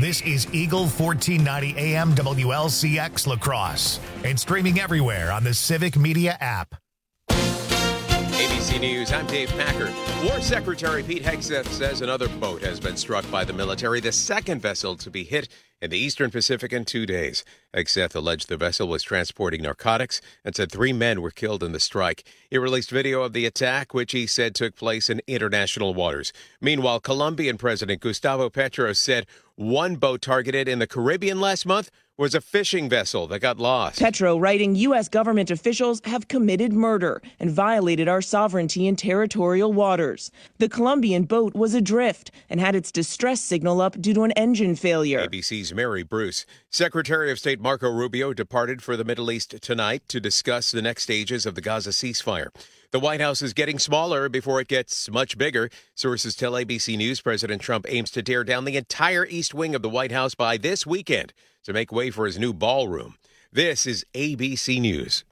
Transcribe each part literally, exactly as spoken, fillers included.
This is Eagle fourteen ninety A M W L C X La Crosse and streaming everywhere on the Civic Media app. A B C News, I'm Dave Packer. War Secretary Pete Hegseth says another boat has been struck by the military, the second vessel to be hit in the Eastern Pacific in two days. Hegseth alleged the vessel was transporting narcotics and said three men were killed in the strike. He released video of the attack, which he said took place in international waters. Meanwhile, Colombian President Gustavo Petro said one boat targeted in the Caribbean last month was a fishing vessel that got lost. Petro writing U S government officials have committed murder and violated our sovereignty in territorial waters. The Colombian boat was adrift and had its distress signal up due to an engine failure. A B C's Mary Bruce. Secretary of State Marco Rubio departed for the Middle East tonight to discuss the next stages of the Gaza ceasefire. The White House is getting smaller before it gets much bigger. Sources tell A B C News President Trump aims to tear down the entire east wing of the White House by this weekend to make way for his new ballroom. This is A B C News.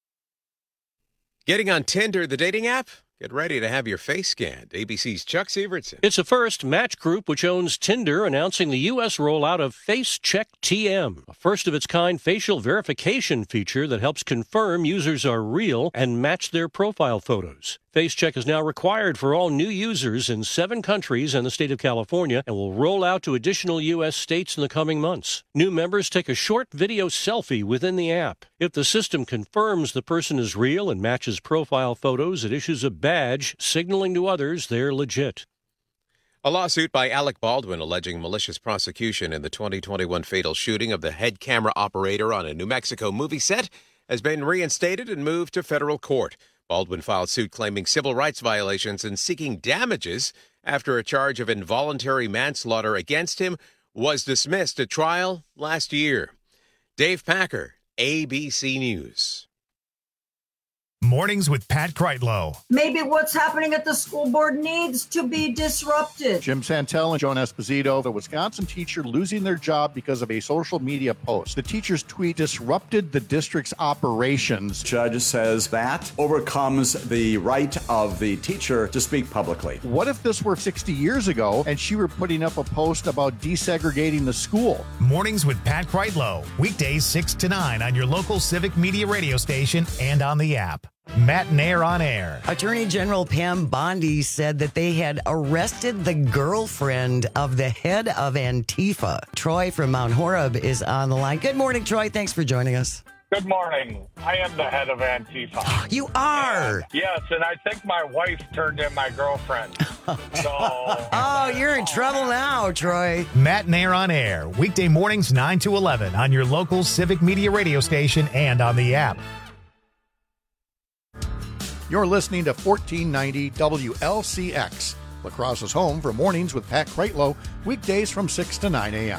Getting on Tinder, the dating app? Get ready to have your face scanned. A B C's Chuck Sievertson. It's a first. Match Group, which owns Tinder, announcing the U S rollout of Face Check T M, a first-of-its-kind facial verification feature that helps confirm users are real and match their profile photos. Face Check is now required for all new users in seven countries and the state of California and will roll out to additional U S states in the coming months. New members take a short video selfie within the app. If the system confirms the person is real and matches profile photos, it issues a badge signaling to others they're legit. A lawsuit by Alec Baldwin alleging malicious prosecution in the twenty twenty-one fatal shooting of the head camera operator on a New Mexico movie set has been reinstated and moved to federal court. Baldwin filed suit claiming civil rights violations and seeking damages after a charge of involuntary manslaughter against him was dismissed at trial last year. Dave Packer, A B C News. Mornings with Pat Kreitlow. Maybe what's happening at the school board needs to be disrupted. Jim Santel and Joan Esposito, the Wisconsin teacher losing their job because of a social media post. The teacher's tweet disrupted the district's operations. Judge says that overcomes the right of the teacher to speak publicly. What if this were sixty years ago and she were putting up a post about desegregating the school? Mornings with Pat Kreitlow. Weekdays six to nine on your local Civic Media radio station and on the app. Matt Nair on air. Attorney General Pam Bondi said that they had arrested the girlfriend of the head of Antifa. Troy from Mount Horeb is on the line. Good morning, Troy. Thanks for joining us. Good morning. I am the head of Antifa. You are? And, yes, and I think my wife turned in my girlfriend. So, oh, you're in trouble now, Troy. Matt Nair on air. Weekday mornings nine to eleven on your local Civic Media radio station and on the app. You're listening to fourteen ninety W L C X, La Crosse's home for Mornings with Pat Kreitlow, weekdays from six to nine a.m.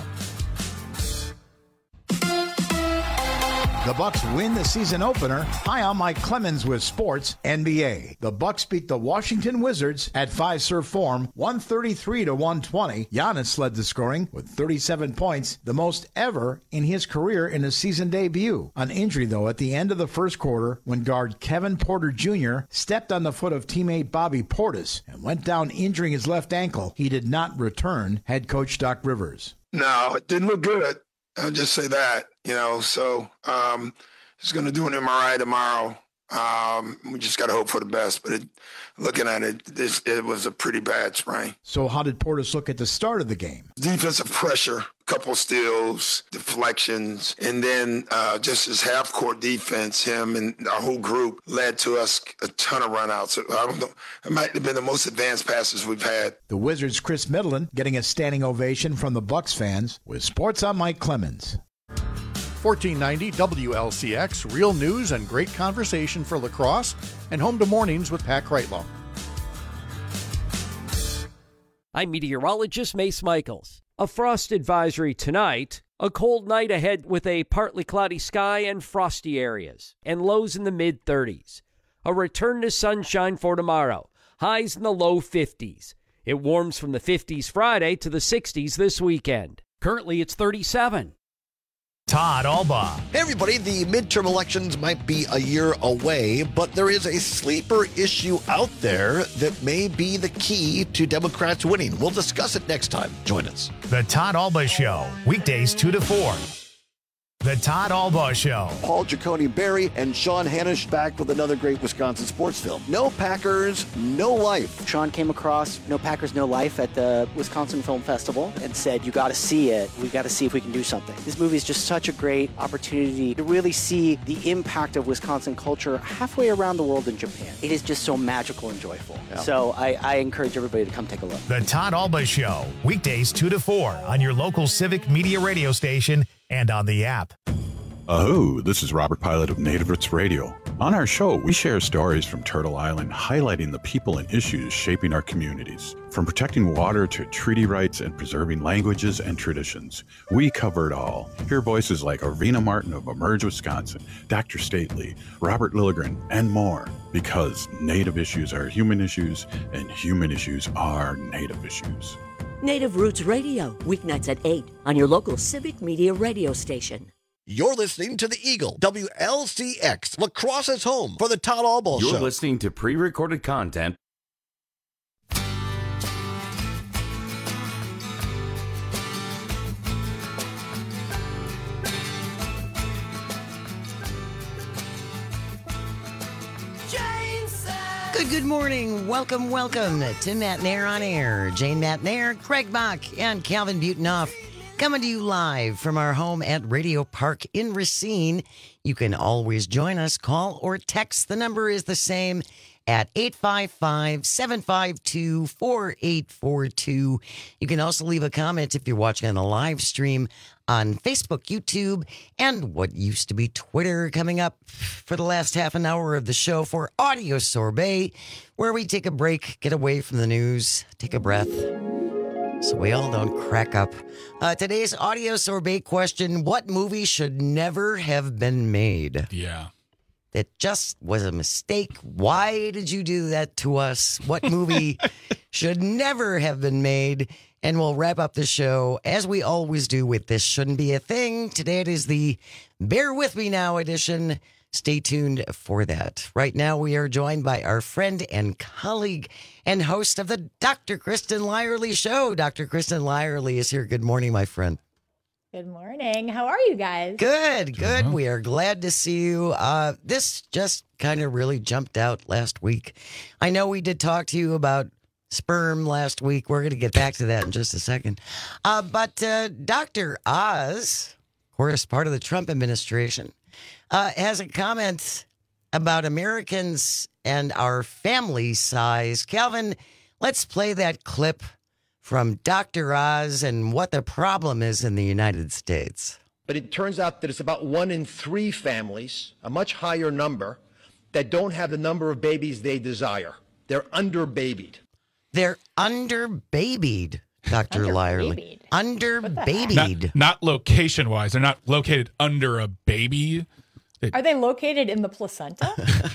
The Bucks win the season opener. Hi, I'm Mike Clemens with Sports N B A. The Bucks beat the Washington Wizards at Fiserv Forum, one thirty-three to one twenty. Giannis led the scoring with thirty-seven points, the most ever in his career in a season debut. An injury, though, at the end of the first quarter when guard Kevin Porter Junior stepped on the foot of teammate Bobby Portis and went down injuring his left ankle. He did not return, head coach Doc Rivers. No, it didn't look good. I'll just say that, you know, so um, he's going to do an M R I tomorrow. Um, we just got to hope for the best. But it, looking at it, this, it was a pretty bad sprain. So how did Portis look at the start of the game? Defensive pressure, couple steals, deflections, and then uh, just his half-court defense, him and our whole group led to us a ton of run-outs. So I don't know, it might have been the most advanced passes we've had. The Wizards' Chris Middleton getting a standing ovation from the Bucks fans. With Sports, I'm Mike Clemens. fourteen ninety W L C X, real news and great conversation for La Crosse, and home to Mornings with Pat Kreitlow. I'm meteorologist Mace Michaels. A frost advisory tonight, a cold night ahead with a partly cloudy sky and frosty areas, and lows in the mid thirties. A return to sunshine for tomorrow, highs in the low fifties. It warms from the fifties Friday to the sixties this weekend. Currently it's thirty-seven. Todd Alba. Hey, everybody. The midterm elections might be a year away, but there is a sleeper issue out there that may be the key to Democrats winning. We'll discuss it next time. Join us. The Todd Alba Show, weekdays two to four. The Todd Alba Show. Paul Giacone Berry and Sean Hanisch back with another great Wisconsin sports film. No Packers, No Life. Sean came across No Packers, No Life at the Wisconsin Film Festival and said, you got to see it. We got to see if we can do something. This movie is just such a great opportunity to really see the impact of Wisconsin culture halfway around the world in Japan. It is just so magical and joyful. Yeah. So I, I encourage everybody to come take a look. The Todd Alba Show, weekdays two to four on your local Civic Media radio station and on the app. Oh, this is Robert Pilot of Native Roots Radio. On our show, we share stories from Turtle Island, highlighting the people and issues shaping our communities. From protecting water to treaty rights and preserving languages and traditions, we cover it all. Hear voices like Arvina Martin of Emerge Wisconsin, Doctor Stately, Robert Lilligren, and more. Because Native issues are human issues, and human issues are Native issues. Native Roots Radio, weeknights at eight on your local Civic Media radio station. You're listening to The Eagle, W L C X, La Crosse's home for the Todd Alba Show. You're listening to pre-recorded content. Good, good morning. Welcome, welcome to Matt Nair on Air. Jane Matt Nair, Craig Bach, and Calvin Butenoff coming to you live from our home at Radio Park in Racine. You can always join us. Call or text. The number is the same at eight five five, seven five two, four eight four two. You can also leave a comment if you're watching on the live stream on Facebook, YouTube, and what used to be Twitter, coming up for the last half an hour of the show for Audio Sorbet, where we take a break, get away from the news, take a breath, so we all don't crack up. Uh, today's Audio Sorbet question: what movie should never have been made? Yeah. That just was a mistake. Why did you do that to us? What movie should never have been made? And we'll wrap up the show, as we always do, with This Shouldn't Be a Thing. Today it is the Bear With Me Now edition. Stay tuned for that. Right now we are joined by our friend and colleague and host of the Doctor Kristen Lyerly Show. Doctor Kristen Lyerly is here. Good morning, my friend. Good morning. How are you guys? Good, good. We are glad to see you. Uh, this just kind of really jumped out last week. I know we did talk to you about sperm last week. We're going to get back to that in just a second. Uh, but uh, Doctor Oz, of course, part of the Trump administration, uh, has a comment about Americans and our family size. Calvin, let's play that clip from Doctor Oz and what the problem is in the United States. But it turns out that it's about one in three families, a much higher number, that don't have the number of babies they desire. They're under-babied. They're under-babied, Doctor Lyerly. Under-babied. Not, not location-wise. They're not located under a baby. Are they located in the placenta?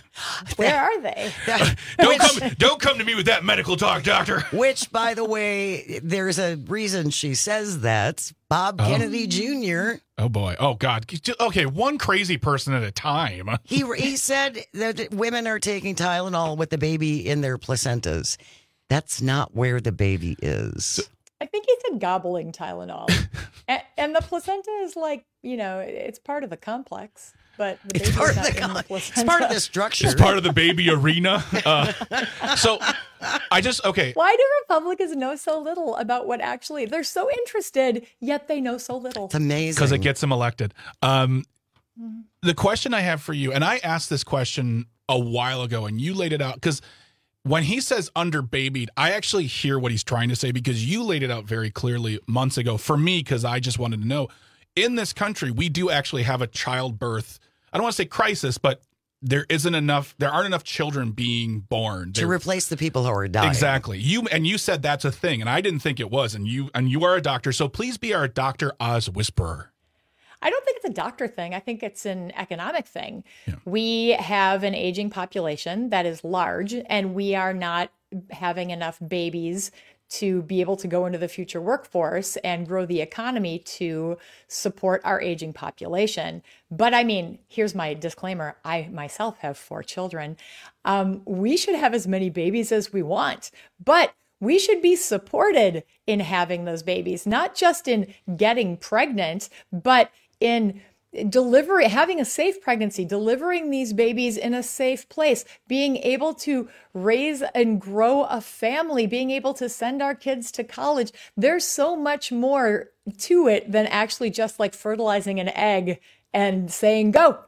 Where are they? don't come don't come to me with that medical talk, doctor. Which, by the way, there's a reason she says that. Bob Kennedy oh. Junior Oh, boy. Oh, God. Okay, one crazy person at a time. he he said that women are taking Tylenol with the baby in their placentas. That's not where the baby is. I think he said gobbling Tylenol. and, and the placenta is like, you know, it's part of the complex. But the it's, part of the, the it's part of the structure. It's part of the baby arena. Uh, so I just, okay. Why do Republicans know so little about what actually, they're so interested, yet they know so little? It's amazing. Because it gets them elected. Um, mm-hmm. The question I have for you, and I asked this question a while ago, and you laid it out, because when he says under-babied, I actually hear what he's trying to say, because you laid it out very clearly months ago for me, because I just wanted to know. In this country, we do actually have a childbirth, I don't want to say crisis, but there isn't enough, there aren't enough children being born. To They're, replace the people who are dying. Exactly. You and you said that's a thing, and I didn't think it was, and you and you are a doctor, so please be our Doctor Oz whisperer. I don't think it's a doctor thing. I think it's an economic thing. Yeah. We have an aging population that is large, and we are not having enough babies to be able to go into the future workforce and grow the economy to support our aging population. But I mean, here's my disclaimer. I myself have four children. Um, we should have as many babies as we want, but we should be supported in having those babies, not just in getting pregnant, but in delivery, having a safe pregnancy, delivering these babies in a safe place, being able to raise and grow a family, being able to send our kids to college. There's so much more to it than actually just like fertilizing an egg and saying, go.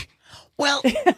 Well,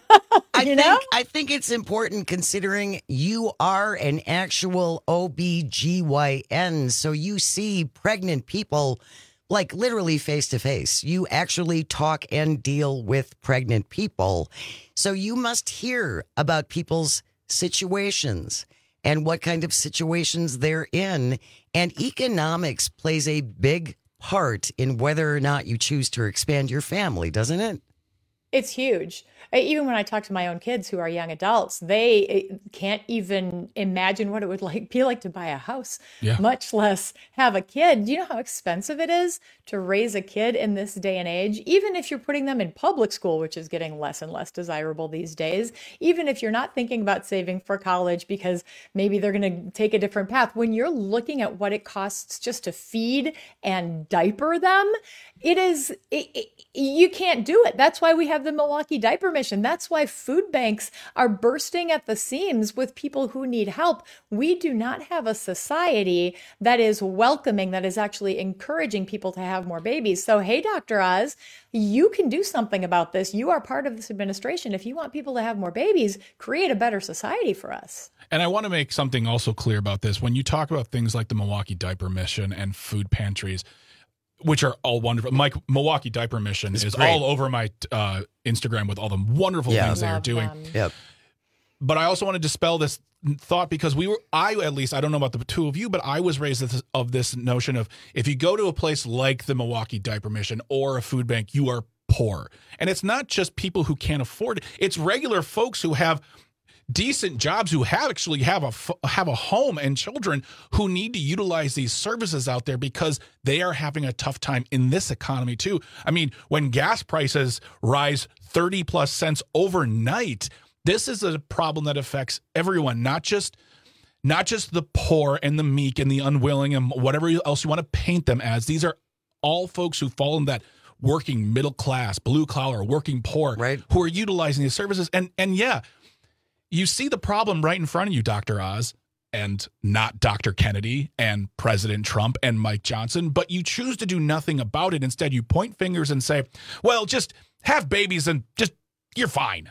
I think know? I think it's important considering you are an actual O B G Y N, so you see pregnant people like literally face to face. You actually talk and deal with pregnant people. So you must hear about people's situations and what kind of situations they're in. And economics plays a big part in whether or not you choose to expand your family, doesn't it? It's huge. Even when I talk to my own kids who are young adults, they can't even imagine what it would like be like to buy a house, yeah. much less have a kid. Do you know how expensive it is to raise a kid in this day and age? Even if you're putting them in public school, which is getting less and less desirable these days, even if you're not thinking about saving for college because maybe they're going to take a different path, when you're looking at what it costs just to feed and diaper them, it is, it, it, you can't do it. That's why we have the Milwaukee Diaper Mission. That's why food banks are bursting at the seams with people who need help. We do not have a society that is welcoming, that is actually encouraging people to have more babies. So, hey, Doctor Oz, you can do something about this. You are part of this administration. If you want people to have more babies, create a better society for us. And I want to make something also clear about this. When you talk about things like the Milwaukee Diaper Mission and food pantries, which are all wonderful. Mike, Milwaukee Diaper Mission it's is great. all over my uh, Instagram with all the wonderful yeah. things they are doing. Them. Yep. But I also want to dispel this thought because we were, I at least, I don't know about the two of you, but I was raised this, of this notion of if you go to a place like the Milwaukee Diaper Mission or a food bank, you are poor. And it's not just people who can't afford it. It's regular folks who have decent jobs, who have actually have a have a home and children who need to utilize these services out there because they are having a tough time in this economy too. I mean, when gas prices rise thirty plus cents overnight, this is a problem that affects everyone, not just not just the poor and the meek and the unwilling and whatever else you want to paint them as. These are all folks who fall in that working middle class, blue collar, working poor, right, who are utilizing these services. And and yeah, you see the problem right in front of you, Doctor Oz, and not Doctor Kennedy and President Trump and Mike Johnson, but you choose to do nothing about it. Instead, you point fingers and say, well, just have babies and just, you're fine.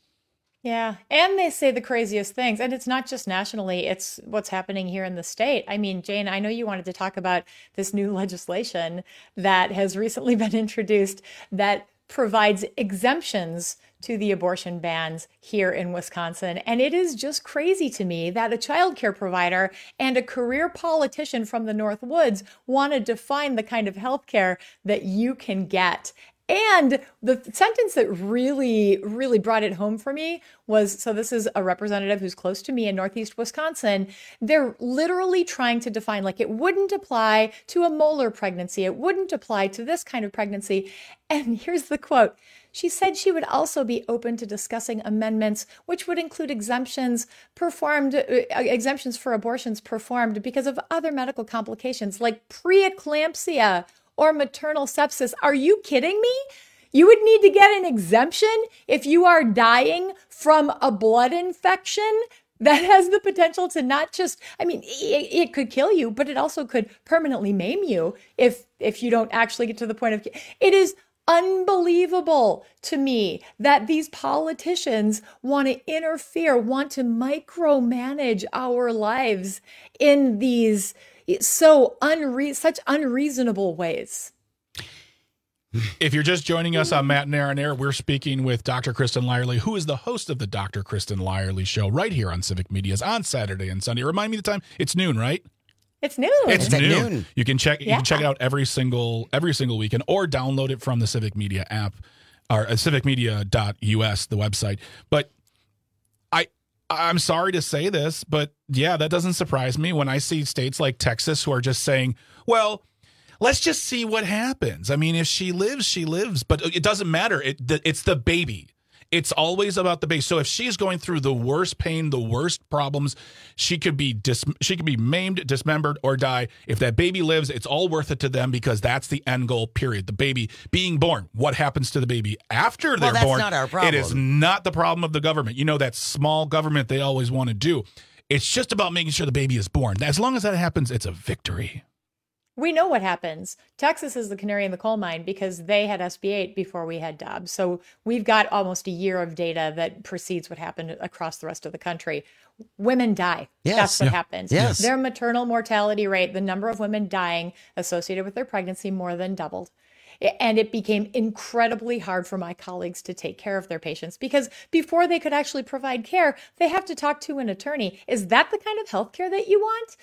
Yeah. And they say the craziest things. And it's not just nationally, it's what's happening here in the state. I mean, Jane, I know you wanted to talk about this new legislation that has recently been introduced that provides exemptions to the abortion bans here in Wisconsin. And it is just crazy to me that a child care provider and a career politician from the North Woods want to define the kind of health care that you can get. And the sentence that really, really brought it home for me was, so this is a representative who's close to me in Northeast Wisconsin. They're literally trying to define, like, it wouldn't apply to a molar pregnancy. It wouldn't apply to this kind of pregnancy. And here's the quote. She said she would also be open to discussing amendments which would include exemptions performed, uh, exemptions for abortions performed because of other medical complications like preeclampsia or maternal sepsis. Are you kidding me? You would need to get an exemption if you are dying from a blood infection that has the potential to not just, I mean, it, it could kill you, but it also could permanently maim you if if you don't actually get to the point of, it is unbelievable to me that these politicians want to interfere, want to micromanage our lives in these so unre- such unreasonable ways. If you're just joining us on Matt and Aaron Air, we're speaking with Doctor Kristen Lyerly, who is the host of the Doctor Kristen Lyerly Show right here on Civic Media's on Saturday and Sunday. Remind me the time. It's noon, right? It's noon. It's, it's noon. noon. You can check. You yeah. can check it out every single every single weekend, or download it from the Civic Media app, or uh, civic media dot U S, the website. But I I'm sorry to say this, but yeah, that doesn't surprise me when I see states like Texas who are just saying, well, let's just see what happens. I mean, if she lives, she lives, but it doesn't matter. It, it's the baby. It's always about the baby. So if she's going through the worst pain, the worst problems, she could be dis- she could be maimed, dismembered, or die. If that baby lives, it's all worth it to them because that's the end goal, period. The baby being born. What happens to the baby after well, they're that's born? Not our problem. It is not the problem of the government. You know, that small government they always want to do. It's just about making sure the baby is born. As long as that happens, it's a victory. We know what happens. Texas is the canary in the coal mine because they had S B eight before we had Dobbs. So we've got almost a year of data that precedes what happened across the rest of the country. Women die. Yes. That's what Yeah. happens. Yes. Their maternal mortality rate, the number of women dying associated with their pregnancy, more than doubled. And it became incredibly hard for my colleagues to take care of their patients because before they could actually provide care, they have to talk to an attorney. Is that the kind of healthcare that you want?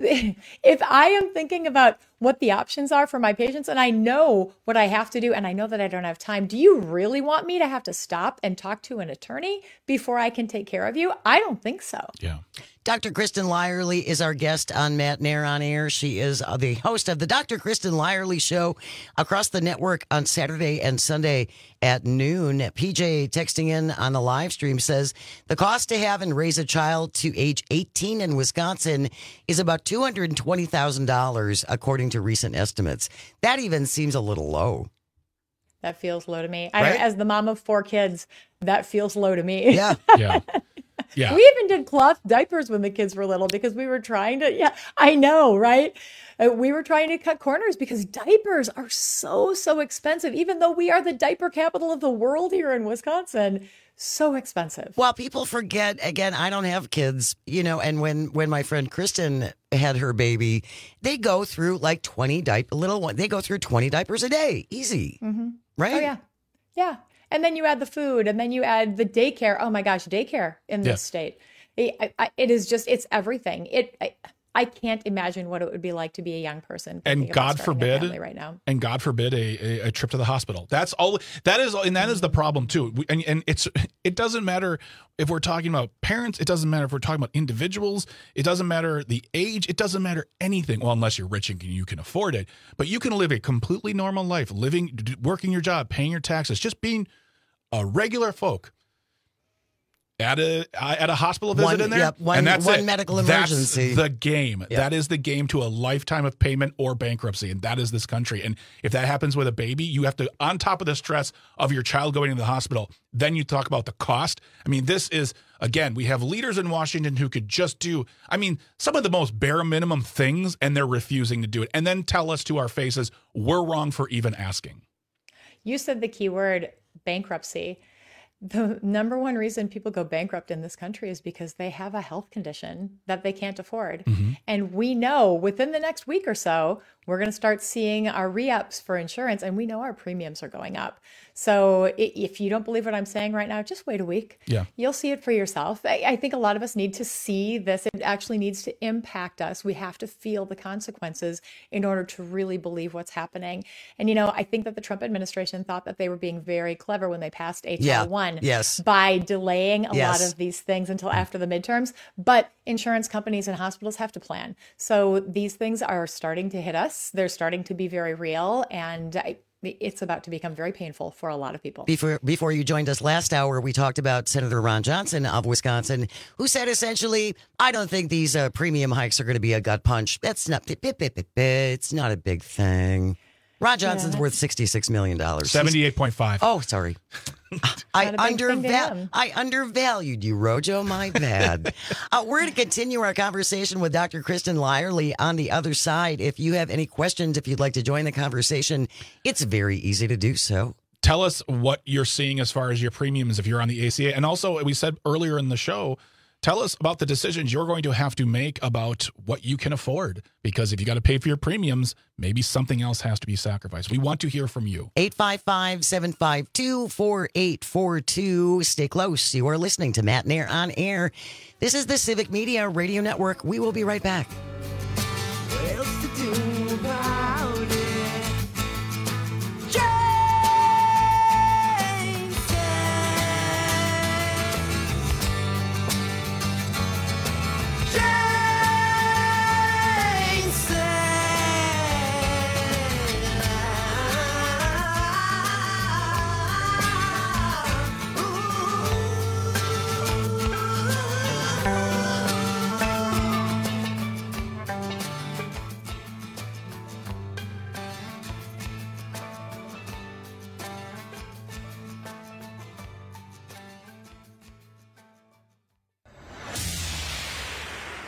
If I am thinking about what the options are for my patients and I know what I have to do and I know that I don't have time, do you really want me to have to stop and talk to an attorney before I can take care of you? I don't think so. Yeah. Doctor Kristen Lyerly is our guest on Matt Nair on Air. She is the host of the Doctor Kristen Lyerly Show across the network on Saturday and Sunday at noon. P J texting in on the live stream says the cost to have and raise a child to age eighteen in Wisconsin is about two hundred twenty thousand dollars, according to recent estimates. That even seems a little low. That feels low to me. I, Right? as the mom of four kids, that feels low to me. Yeah. Yeah. Yeah. We even did cloth diapers when the kids were little because we were trying to, yeah, I know, right? Uh, we were trying to cut corners because diapers are so, so expensive, even though we are the diaper capital of the world here in Wisconsin. So expensive. Well, people forget, again, I don't have kids, you know, and when, when my friend Kristen had her baby, they go through like twenty diapers, little one, they go through twenty diapers a day. Easy. Mm-hmm. Right? Oh, yeah. Yeah. And then you add the food and then you add the daycare. Oh my gosh, daycare in this Yeah. state. It, I, it is just, it's everything. It, I, I can't imagine what it would be like to be a young person. thinking And about God starting a forbid, family right now. and God forbid a, a, a trip to the hospital. That's all. That is, and that is the problem too. We, and, and it's, it doesn't matter if we're talking about parents. It doesn't matter if we're talking about individuals. It doesn't matter the age. It doesn't matter anything. Well, unless you're rich and you can afford it. But you can live a completely normal life, living, d- working your job, paying your taxes, just being a regular folk. At a at a hospital visit One- in there, yep, one- and that's one it. medical That's emergency. the game. Yeah. That is the game to a lifetime of payment or bankruptcy, and that is this country. And if that happens with a baby, you have to, on top of the stress of your child going to the hospital, then you talk about the cost. I mean, this is, again, we have leaders in Washington who could just do, I mean, some of the most bare minimum things, and they're refusing to do it, and then tell us to our faces we're wrong for even asking. You said the key word, bankruptcy. The number one reason people go bankrupt in this country is because they have a health condition that they can't afford. Mm-hmm. And we know within the next week or so, we're going to start seeing our re-ups for insurance, and we know our premiums are going up. So i- if you don't believe what I'm saying right now, just wait a week. Yeah. You'll see it for yourself. I, I think a lot of us need to see this. It actually needs to impact us. We have to feel the consequences in order to really believe what's happening. And, you know, I think that the Trump administration thought that they were being very clever when they passed H R one Yes. by delaying a Yes. lot of these things until after the midterms. But insurance companies and hospitals have to plan. So these things are starting to hit us. They're starting to be very real. And I, it's about to become very painful for a lot of people. Before before you joined us last hour, we talked about Senator Ron Johnson of Wisconsin, who said essentially, I don't think these uh, premium hikes are going to be a gut punch. That's not, it's not a big thing. Ron Johnson's Yeah. worth sixty-six million dollars. seventy-eight point five. Oh, sorry. I, Not a big thing to underval- him. I undervalued you, Rojo. My bad. uh, we're going to continue our conversation with Doctor Kristen Lyerly on the other side. If you have any questions, if you'd like to join the conversation, it's very easy to do so. Tell us what you're seeing as far as your premiums if you're on the A C A. And also, we said earlier in the show, tell us about the decisions you're going to have to make about what you can afford. Because if you got to pay for your premiums, maybe something else has to be sacrificed. We want to hear from you. eight five five, seven five two, four eight four two. Stay close. You are listening to Matt Nair on Air. This is the Civic Media Radio Network. We will be right back. What else to do about it?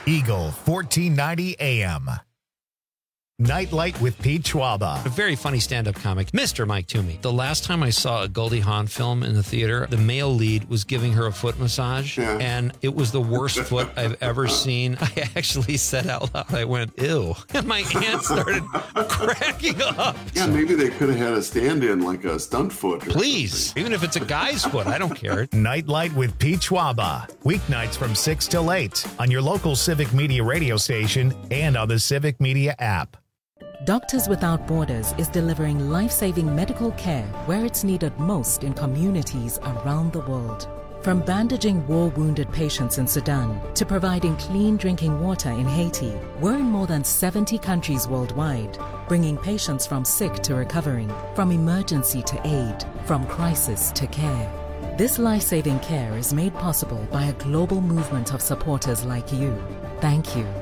Eagle fourteen ninety A M. Nightlight with Pete Schwaba. A very funny stand-up comic, Mister Mike Toomey. The last time I saw a Goldie Hawn film in the theater, the male lead was giving her a foot massage, Yeah. and it was the worst foot I've ever seen. I actually said out loud, I went, ew. And my aunt started cracking up. Yeah, maybe they could have had a stand-in like a stunt foot. Or Please, something. even if it's a guy's foot, I don't care. Nightlight with Pete Schwaba. Weeknights from six till eight on your local Civic Media radio station and on the Civic Media app. Doctors Without Borders is delivering life-saving medical care where it's needed most in communities around the world. From bandaging war-wounded patients in Sudan to providing clean drinking water in Haiti, we're in more than seventy countries worldwide, bringing patients from sick to recovering, from emergency to aid, from crisis to care. This life-saving care is made possible by a global movement of supporters like you. Thank you.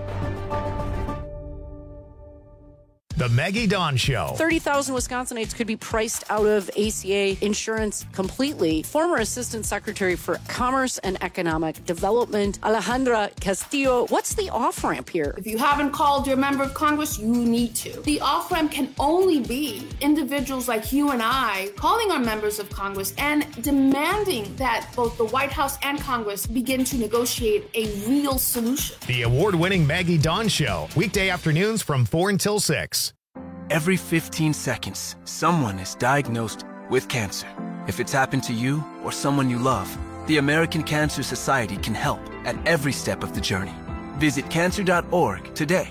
The Maggie Dawn Show. thirty thousand Wisconsinites could be priced out of A C A insurance completely. Former Assistant Secretary for Commerce and Economic Development, Alejandra Castillo. What's the off-ramp here? If you haven't called your member of Congress, you need to. The off-ramp can only be individuals like you and I calling our members of Congress and demanding that both the White House and Congress begin to negotiate a real solution. The award-winning Maggie Dawn Show. Weekday afternoons from four until six. Every fifteen seconds, someone is diagnosed with cancer. If it's happened to you or someone you love, the American Cancer Society can help at every step of the journey. Visit cancer dot org today.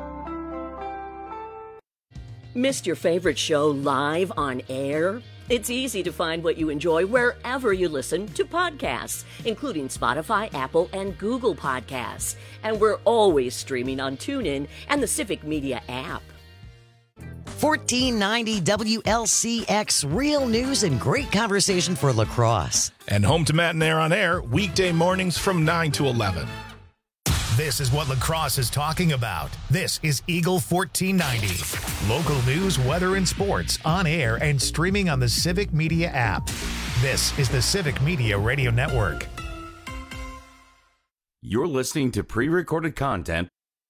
Missed your favorite show live on air? It's easy to find what you enjoy wherever you listen to podcasts, including Spotify, Apple, and Google Podcasts. And we're always streaming on TuneIn and the Civic Media app. fourteen ninety W L C X, real news and great conversation for La Crosse. And home to Matt and Air on Air, weekday mornings from nine to eleven. This is what La Crosse is talking about. This is Eagle fourteen ninety. Local news, weather, and sports on air and streaming on the Civic Media app. This is the Civic Media Radio Network. You're listening to pre-recorded content.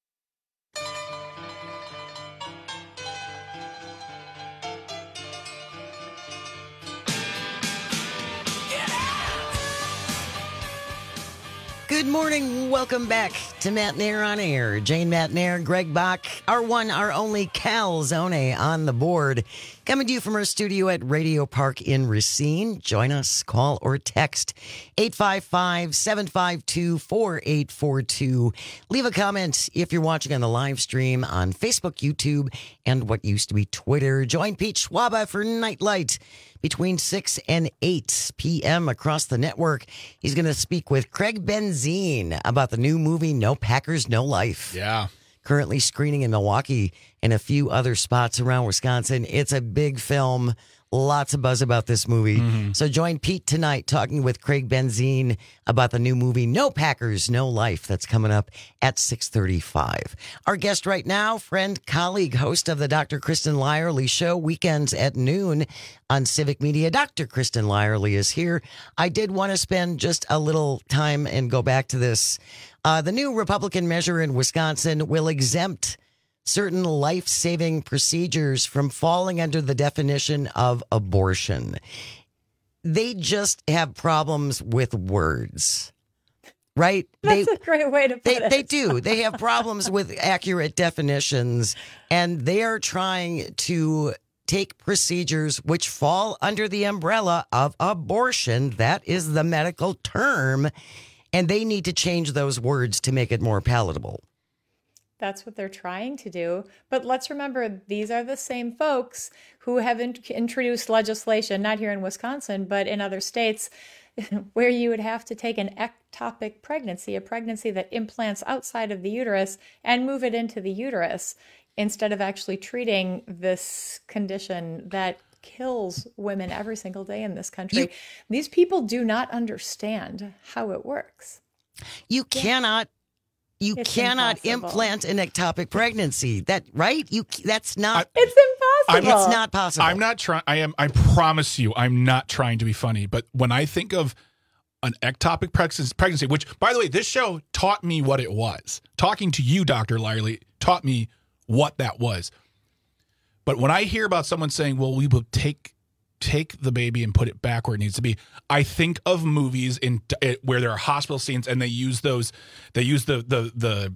Good morning. Welcome back to Matt and Air on Air. Jane Matt and Air, Greg Bach, our one, our only Calzone on the board. Coming to you from our studio at Radio Park in Racine. Join us, call or text eight five five, seven five two, four eight four two. Leave a comment if you're watching on the live stream on Facebook, YouTube, and what used to be Twitter. Join Pete Schwaba for Nightlight between six and eight p.m. across the network. He's going to speak with Craig Benzine about the new movie No Packers, No Life. Yeah. Currently screening in Milwaukee and a few other spots around Wisconsin. It's a big film. Lots of buzz about this movie. Mm-hmm. So join Pete tonight talking with Craig Benzine about the new movie No Packers, No Life that's coming up at six thirty-five. Our guest right now, friend, colleague, host of the Doctor Kristen Lyerly Show, weekends at noon on Civic Media. Doctor Kristen Lyerly is here. I did want to spend just a little time and go back to this. Uh, the new Republican measure in Wisconsin will exempt certain life-saving procedures from falling under the definition of abortion. They just have problems with words, right? That's they, a great way to put they, it. They do. They have problems with accurate definitions, and they are trying to take procedures which fall under the umbrella of abortion. That is the medical term, and they need to change those words to make it more palatable. That's what they're trying to do. But let's remember, these are the same folks who have in- introduced legislation, not here in Wisconsin, but in other states, where you would have to take an ectopic pregnancy, a pregnancy that implants outside of the uterus, and move it into the uterus, instead of actually treating this condition that kills women every single day in this country. You, These people do not understand how it works. You yeah. cannot You it's cannot impossible. implant an ectopic pregnancy. That right? You that's not. I, it's impossible. I'm, it's not possible. I'm not trying. I am. I promise you, I'm not trying to be funny. But when I think of an ectopic pregnancy, which, by the way, this show taught me what it was. Talking to you, Doctor Lyerly, taught me what that was. But when I hear about someone saying, well, we will take take the baby and put it back where it needs to be, I think of movies in where there are hospital scenes and they use those, they use the, the, the,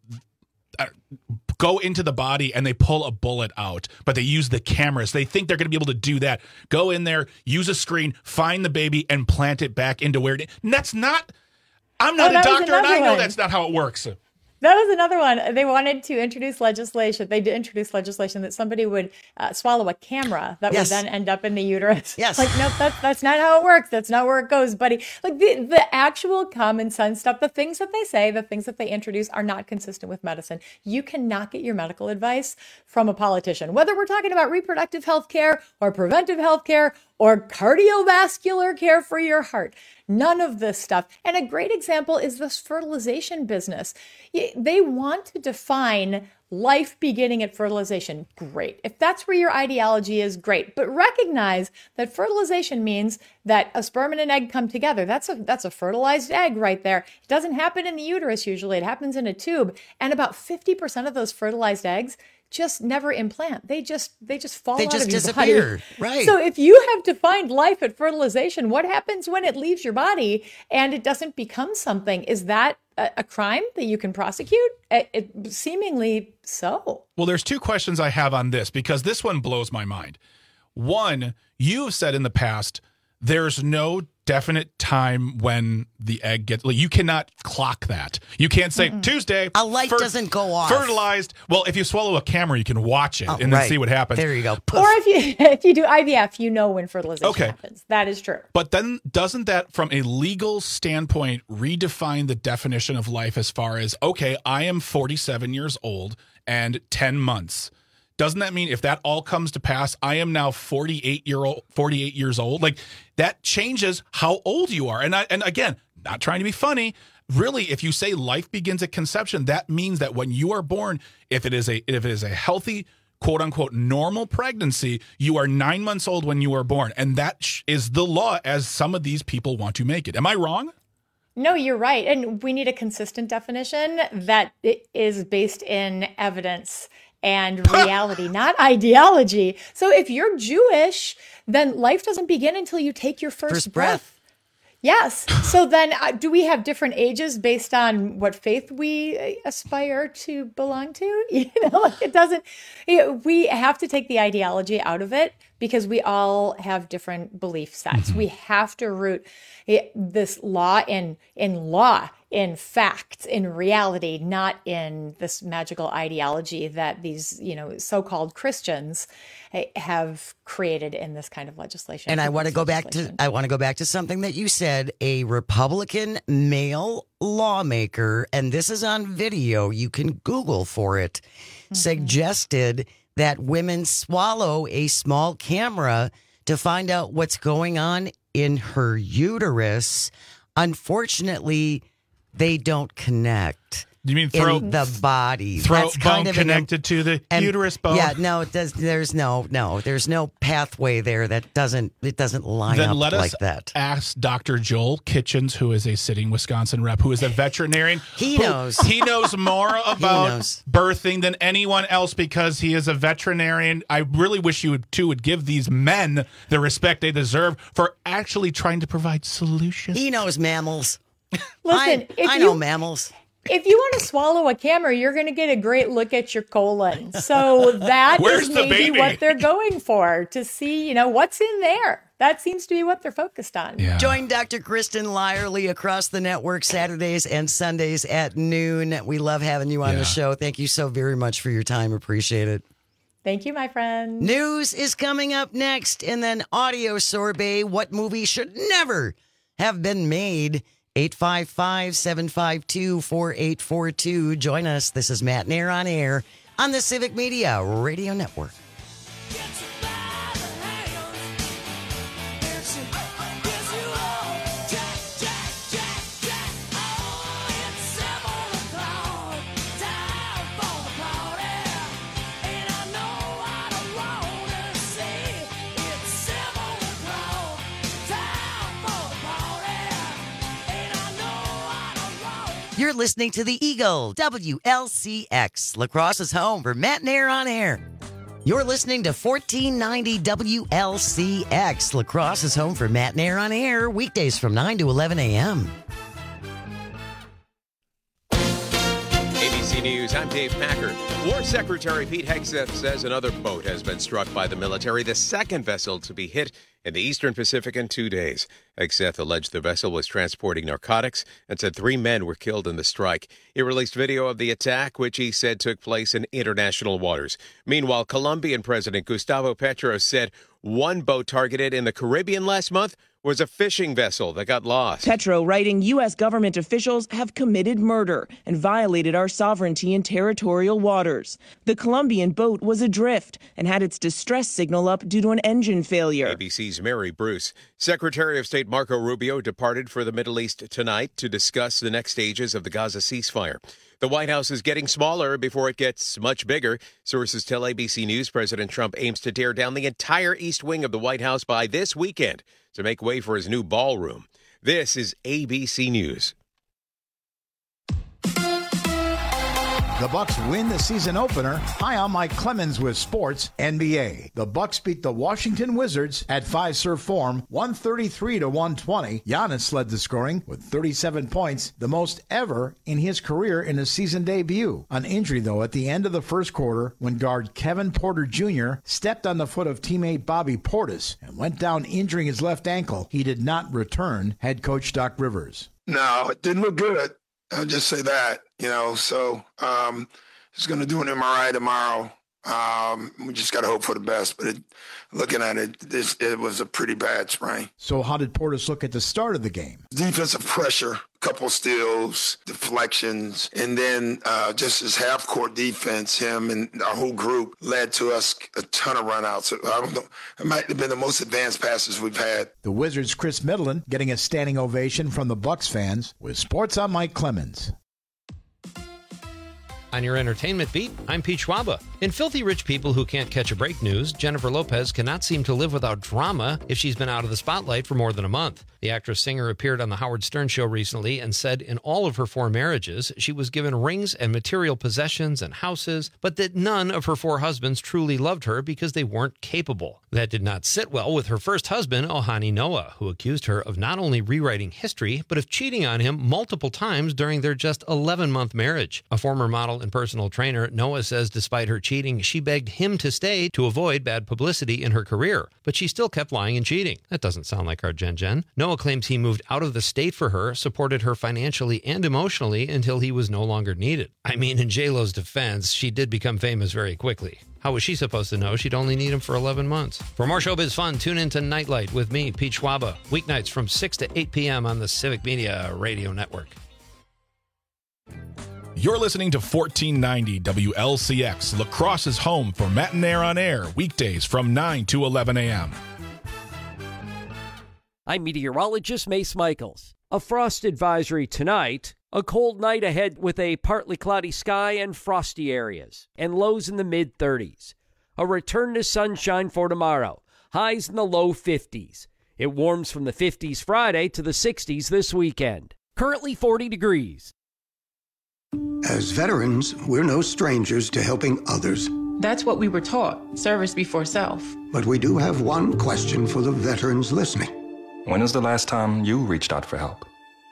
uh, go into the body and they pull a bullet out, but they use the cameras. They think they're going to be able to do that. Go in there, use a screen, find the baby and plant it back into where it, and that's not, I'm not Oh, a that was doctor and I know another one. that's not how it works. That was another one. They wanted to introduce legislation. They did introduce legislation that somebody would uh, swallow a camera that Yes. would then end up in the uterus. Yes. Like, nope, that's, that's not how it works. That's not where it goes, buddy. Like the, the actual common sense stuff, the things that they say, the things that they introduce are not consistent with medicine. You cannot get your medical advice from a politician, whether we're talking about reproductive health care or preventive health care or cardiovascular care for your heart. None of this stuff. And a great example is this fertilization business. Y- They want to define life beginning at fertilization. Great. If that's where your ideology is, great. But recognize that fertilization means that a sperm and an egg come together. That's a that's a fertilized egg right there. It doesn't happen in the uterus usually. It happens in a tube. And about fifty percent of those fertilized eggs just never implant. They just they just fall They out just of your disappear. body. Right. So if you have defined life at fertilization, what happens when it leaves your body and it doesn't become something? Is that a, a crime that you can prosecute? It, it, seemingly so. Well, there's two questions I have on this because this one blows my mind. One, you have said in the past, there's no definite time when the egg gets, like, you cannot clock that. You can't say Mm-mm. Tuesday. A light doesn't go off. Fertilized. Well, if you swallow a camera, you can watch it Oh, and then right. see what happens. There you go. Or if you if you do I V F, you know when fertilization Okay. happens. That is true. But then doesn't that, from a legal standpoint, redefine the definition of life as far as, okay, I am forty-seven years old and ten months. Doesn't that mean if that all comes to pass, I am now forty-eight year old, forty-eight years old? Like that changes how old you are. And I, and again, not trying to be funny. Really, if you say life begins at conception, that means that when you are born, if it is a if it is a healthy, quote unquote, normal pregnancy, you are nine months old when you are born. And that sh- is the law as some of these people want to make it. Am I wrong? No, you're right. And we need a consistent definition that i- is based in evidence and reality, not ideology. So if you're Jewish, then life doesn't begin until you take your first, First breath. breath. Yes. So then uh, do we have different ages based on what faith we uh, aspire to belong to? You know, like it doesn't, you know, we have to take the ideology out of it because we all have different belief sets. We have to root it, this law in, in law, in fact, in reality, not in this magical ideology that these, you know, so-called Christians eh, have created in this kind of legislation. And I want to go back to I want to go back to something that you said. A Republican male lawmaker, and this is on video, you can Google for it, suggested that women swallow a small camera to find out what's going on in her uterus. Unfortunately, they don't connect. You mean throat- in the body? throat That's kind bone of an- connected to the uterus bone? Yeah, no, it does. There's no, no, there's no pathway there that doesn't it doesn't line Then up let us like that. ask Doctor Joel Kitchens, who is a sitting Wisconsin rep, who is a veterinarian. He who- knows. He knows more about knows. birthing than anyone else because he is a veterinarian. I really wish you would, too would give these men the respect they deserve for actually trying to provide solutions. He knows mammals. Listen, I, if I you- know mammals. If you want to swallow a camera, you're going to get a great look at your colon. So that Where's is the maybe baby? what they're going for, to see, you know, what's in there. That seems to be what they're focused on. Join Doctor Kristen Lyerly across the network Saturdays and Sundays at noon. We love having you on Yeah. the show. Thank you so very much for your time. Appreciate it. Thank you, my friend. News is coming up next, and then audio sorbet. What movie should never have been made? eight five five, seven five two, four eight four two. Join us. This is Matt Nair on air on the Civic Media Radio Network. You're listening to the Eagle, W L C X, La Crosse's home for Matt and Air on Air. You're listening to fourteen ninety W L C X, La Crosse's home for Matt and Air on Air, weekdays from nine to eleven a.m. A B C News, I'm Dave Packard. War Secretary Pete Hegseth says another boat has been struck by the military, the second vessel to be hit in the Eastern Pacific in two days. Hegseth alleged the vessel was transporting narcotics and said three men were killed in the strike. He released video of the attack, which he said took place in international waters. Meanwhile, Colombian President Gustavo Petro said one boat targeted in the Caribbean last month was a fishing vessel that got lost. Petro writing U S government officials have committed murder and violated our sovereignty in territorial waters. The Colombian boat was adrift and had its distress signal up due to an engine failure. A B C's Mary Bruce. Secretary of State Marco Rubio departed for the Middle East tonight to discuss the next stages of the Gaza ceasefire. The White House is getting smaller before it gets much bigger. Sources tell A B C News President Trump aims to tear down the entire east wing of the White House by this weekend to make way for his new ballroom. This is A B C News. The Bucks win the season opener. Hi, I'm Mike Clemens with Sports N B A. The Bucks beat the Washington Wizards at Fiserv Forum, one thirty-three to one twenty. Giannis led the scoring with thirty-seven points, the most ever in his career in a season debut. An injury, though, at the end of the first quarter when guard Kevin Porter Junior stepped on the foot of teammate Bobby Portis and went down injuring his left ankle. He did not return, head coach Doc Rivers. No, it didn't look good. I'll just say that, you know, so um, he's going to do an M R I tomorrow. Um, we just got to hope for the best. But it, looking at it, this, it was a pretty bad sprain. So how did Portis look at the start of the game? Defensive pressure, couple steals, deflections, and then uh, just his half-court defense, him and our whole group led to us a ton of runouts. I don't know, it might have been the most advanced passes we've had. The Wizards' Chris Middleton getting a standing ovation from the Bucks fans. With Sports, I'm Mike Clemens. On your entertainment beat, I'm Pete Schwaba. In Filthy Rich People Who Can't Catch a Break news, Jennifer Lopez cannot seem to live without drama if she's been out of the spotlight for more than a month. The actress-singer appeared on The Howard Stern Show recently and said in all of her four marriages, she was given rings and material possessions and houses, but that none of her four husbands truly loved her because they weren't capable. That did not sit well with her first husband, Ohani Noah, who accused her of not only rewriting history, but of cheating on him multiple times during their just eleven-month marriage. A former model and personal trainer, Noah says despite her cheating, she begged him to stay to avoid bad publicity in her career, but she still kept lying and cheating. That doesn't sound like our Jen Jen. Noah claims he moved out of the state for her, supported her financially and emotionally until he was no longer needed. I mean, in J-Lo's defense, she did become famous very quickly. How was she supposed to know she'd only need him for eleven months? For more showbiz fun, tune in to Nightlight with me, Pete Schwaba, weeknights from six to eight p.m. on the Civic Media Radio Network. You're listening to fourteen ninety W L C X, La Crosse's home for Matt and Air on Air, weekdays from nine to eleven a.m. I'm meteorologist Mace Michaels. A frost advisory tonight, a cold night ahead with a partly cloudy sky and frosty areas, and lows in the mid thirties. A return to sunshine for tomorrow, highs in the low fifties. It warms from the fifties Friday to the sixties this weekend. Currently forty degrees. As veterans, we're no strangers to helping others. That's what we were taught, service before self. But we do have one question for the veterans listening. When was the last time you reached out for help?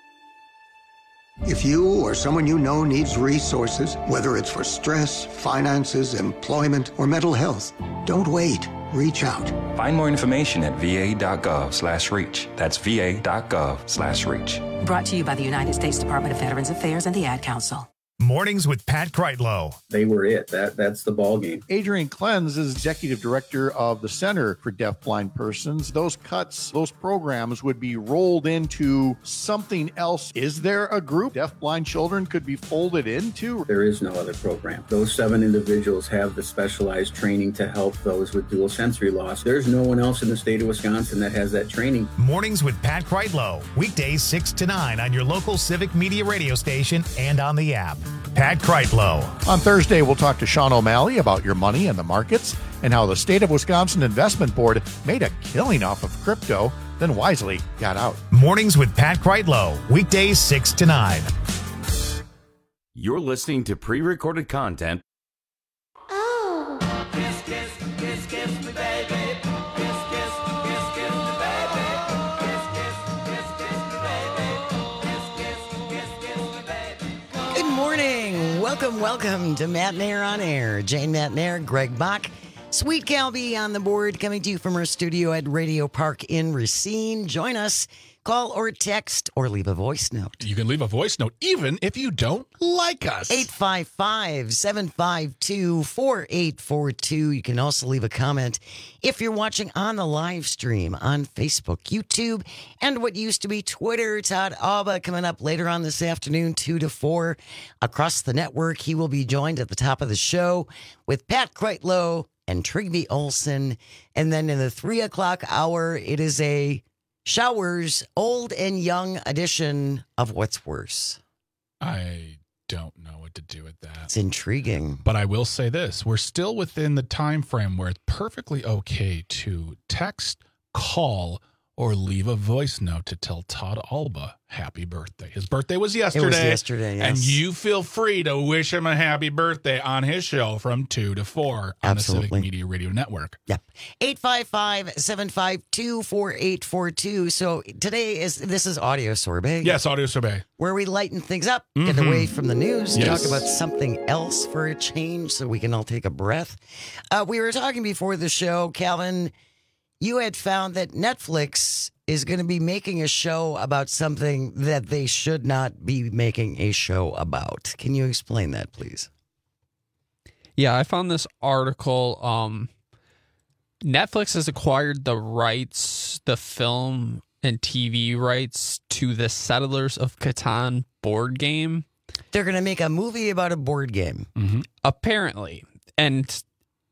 If you or someone you know needs resources, whether it's for stress, finances, employment, or mental health, don't wait. Reach out. Find more information at va.gov slash reach. That's va.gov slash reach. Brought to you by the United States Department of Veterans Affairs and the Ad Council. Mornings with Pat Kreitlow. They were it. That That's the ball game. Adrian Klenz is executive director of the Center for Deafblind Persons. Those cuts, those programs would be rolled into something else. Is there a group deafblind children could be folded into? There is no other program. Those seven individuals have the specialized training to help those with dual sensory loss. There's no one else in the state of Wisconsin that has that training. Mornings with Pat Kreitlow. Weekdays six to nine on your local Civic Media radio station and on the app. Pat Kreitlow. On Thursday, we'll talk to Sean O'Malley about your money and the markets and how the State of Wisconsin Investment Board made a killing off of crypto, then wisely got out. Mornings with Pat Kreitlow. Weekdays six to nine. You're listening to pre-recorded content. Oh. Kiss, kiss, kiss, kiss me, baby. Kiss, kiss, kiss, kiss me, baby. Kiss, kiss, kiss, kiss me, baby. Kiss, kiss, kiss, kiss me, baby. Good morning. Welcome, welcome to Matt Nair on Air. Jane Matt Nair, Greg Bach. Sweet Calby on the board, coming to you from our studio at Radio Park in Racine. Join us. Call or text or leave a voice note. You can leave a voice note even if you don't like us. eight five five, seven five two, four eight four two. You can also leave a comment if you're watching on the live stream on Facebook, YouTube, and what used to be Twitter. Todd Alba coming up later on this afternoon, two to four. Across the network, he will be joined at the top of the show with Pat Kreitlow and Trigby Olson. And then in the three o'clock hour, it is a Showers old and young edition of What's Worse. I don't know what to do with that. It's intriguing. But I will say this. We're still within the time frame where it's perfectly okay to text, call, or leave a voice note to tell Todd Alba happy birthday. His birthday was yesterday. It was yesterday, yes. And you feel free to wish him a happy birthday on his show from two to four on Absolutely. the Civic Media Radio Network. Yep. eight five five, seven five two, four eight four two. So today is, this is Audio Sorbet. Yes, Audio Sorbet. Where we lighten things up, Mm-hmm. get away from the news, Yes. talk about something else for a change so we can all take a breath. Uh, we were talking before the show, Calvin, you had found that Netflix is going to be making a show about something that they should not be making a show about. Can you explain that, please? Yeah, I found this article. Um, Netflix has acquired the rights, the film and T V rights to the Settlers of Catan board game. They're going to make a movie about a board game. Mm-hmm. Apparently. And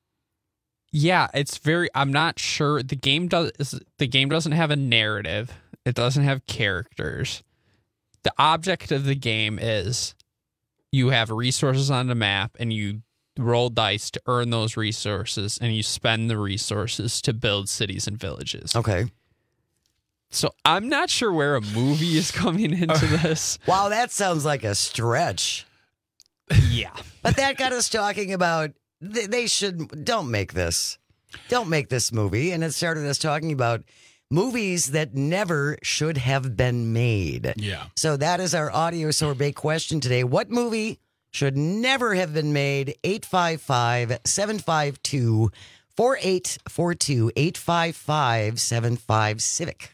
yeah, it's very, I'm not sure. The game does, the game doesn't have a narrative. It doesn't have characters. The object of the game is you have resources on the map and you roll dice to earn those resources and you spend the resources to build cities and villages. Okay. So I'm not sure where a movie is coming into this. Wow, that sounds like a stretch. Yeah. But that got us talking about th- they should don't make this. Don't make this movie. And it started us talking about movies that never should have been made. Yeah. So that is our Audio Sorbet question today. What movie should never have been made? eight five five, seven five two, four eight four two, eight five five, seven five Civic.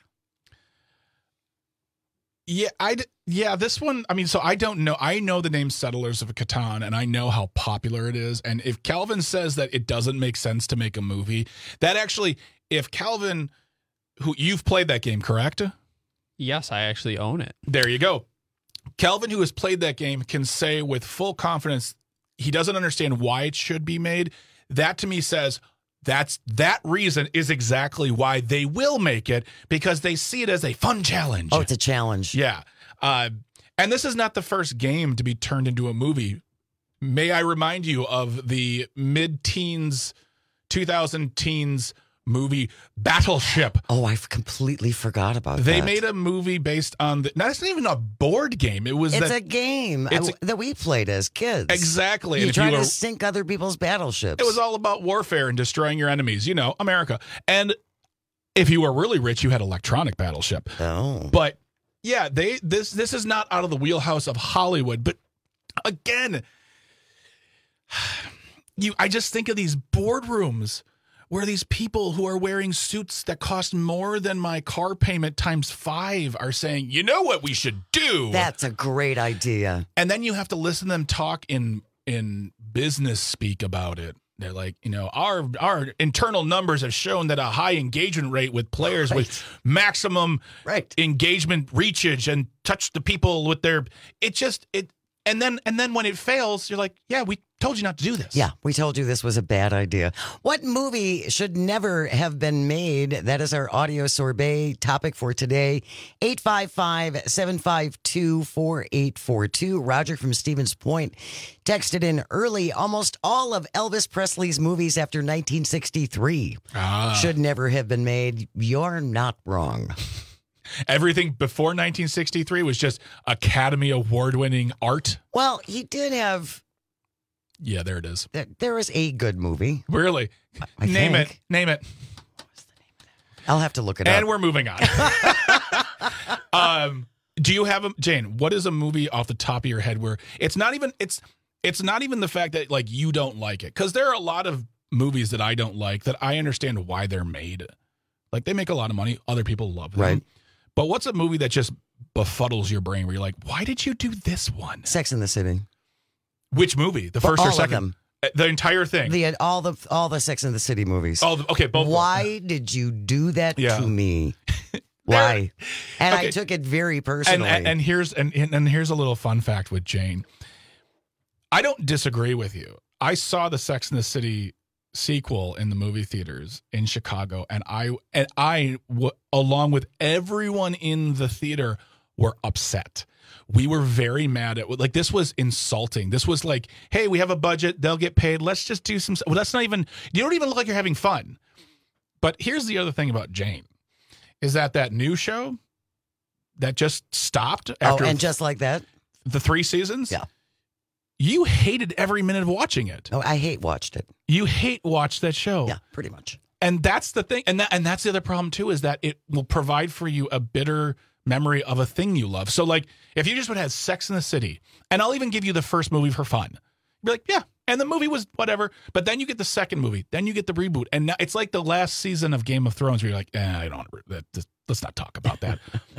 Yeah, I yeah, this one, I mean, so I don't know. I know the name Settlers of Catan, and I know how popular it is. And if Calvin says that it doesn't make sense to make a movie, that actually, if Calvin, who you've played that game, correct? Yes, I actually own it. There you go. Calvin, who has played that game, can say with full confidence he doesn't understand why it should be made. That to me says that's that reason is exactly why they will make it, because they see it as a fun challenge. Oh, it's a challenge. Yeah. Uh, and this is not the first game to be turned into a movie. May I remind you of the mid-teens, two thousand teens movie Battleship. Oh, I completely forgot about they that. They made a movie based on the. Now, it's not even a board game. It was. It's that, a game it's I, a, that we played as kids. Exactly. You and try you to were, sink other people's battleships. It was all about warfare and destroying your enemies. You know, America. And if you were really rich, you had electronic battleship. Oh. But yeah, they this this is not out of the wheelhouse of Hollywood. But again, you I just think of these boardrooms where these people who are wearing suits that cost more than my car payment times five are saying, you know what we should do? That's a great idea. And then you have to listen to them talk in in business speak about it. They're like, you know, our our internal numbers have shown that a high engagement rate with players right. with maximum right. engagement reachage and touch the people with their it just it and then and then when it fails, you're like, yeah, we told you not to do this. Yeah, we told you this was a bad idea. What movie should never have been made? That is our Audio Sorbet topic for today. eight five five, seven five two, four eight four two. Roger from Stevens Point texted in early. Almost all of Elvis Presley's movies after nineteen sixty-three ah. should never have been made. You're not wrong. Everything before nineteen sixty-three was just Academy Award-winning art. Well, he did have. Yeah, there it is. There, there was a good movie. Really? I Name think. it. Name it. I'll have to look it And up. we're moving on. um, do you have a Jane? What is a movie off the top of your head where it's not even it's it's not even the fact that like you don't like it, because there are a lot of movies that I don't like that I understand why they're made. Like they make a lot of money, other people love them. Right. But what's a movie that just befuddles your brain where you're like, why did you do this one? Sex and the City. Which movie? The Well, first all or of second? them. Uh, The entire thing. The all the all the Sex and the City movies. Oh, okay, both. Why did you do that Yeah. to me? Why? And I Okay. took it very And, personally. and and here's and and here's a little fun fact with Jane. I don't disagree with you. I saw the Sex and the City sequel in the movie theaters in Chicago, and I and I w- along with everyone in the theater were upset. We were very mad at like this was insulting. This was like, hey, we have a budget, they'll get paid. Let's just do some. Well, that's not even. You don't even look like you're having fun. But here's the other thing about Jane, is that that new show that just stopped after oh, and just like that, the three seasons. Yeah, you hated every minute of watching it. Oh, I hate watched it. You hate watched that show. Yeah, pretty much. And that's the thing, and that and that's the other problem too, is that it will provide for you a bitter memory of a thing you love. So like if you just would have had Sex in the City, and I'll even give you the first movie for fun. You'd be like, yeah, and the movie was whatever. But then you get the second movie, then you get the reboot, and now it's like the last season of Game of Thrones where you're like, eh, I don't that, this, let's not talk about that.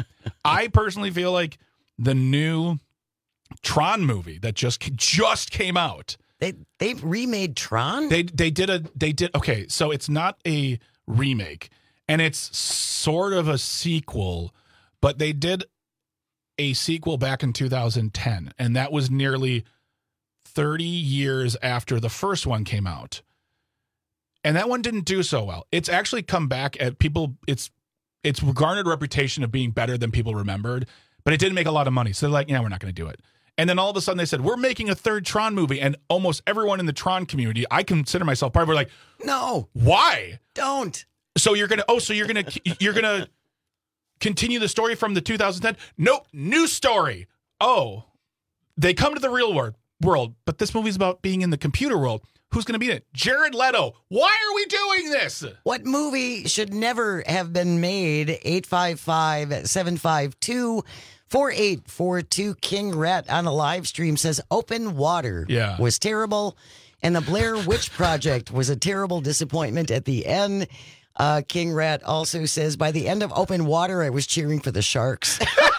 I personally feel like the new Tron movie that just just came out. They they remade Tron? They they did a they did okay, so it's not a remake and it's sort of a sequel, but they did a sequel back in two thousand ten, and that was nearly thirty years after the first one came out. And that one didn't do so well. It's actually come back at people it's it's garnered a reputation of being better than people remembered, but it didn't make a lot of money. So they're like, yeah, we're not going to do it. And then all of a sudden they said, we're making a third Tron movie. And almost everyone in the Tron community, I consider myself part of it, were like, no, why? Don't. So you're going to, oh, so you're going to, you're going to continue the story from the two thousand ten? Nope. New story. Oh, they come to the real world, world, but this movie's about being in the computer world. Who's going to be in it? Jared Leto. Why are we doing this? What movie should never have been made? eight five five, seven five two, four eight four two. King Rat on a live stream says Open Water Yeah. was terrible, and the Blair Witch Project was a terrible disappointment at the end. Uh, King Rat also says, by the end of Open Water, I was cheering for the Sharks.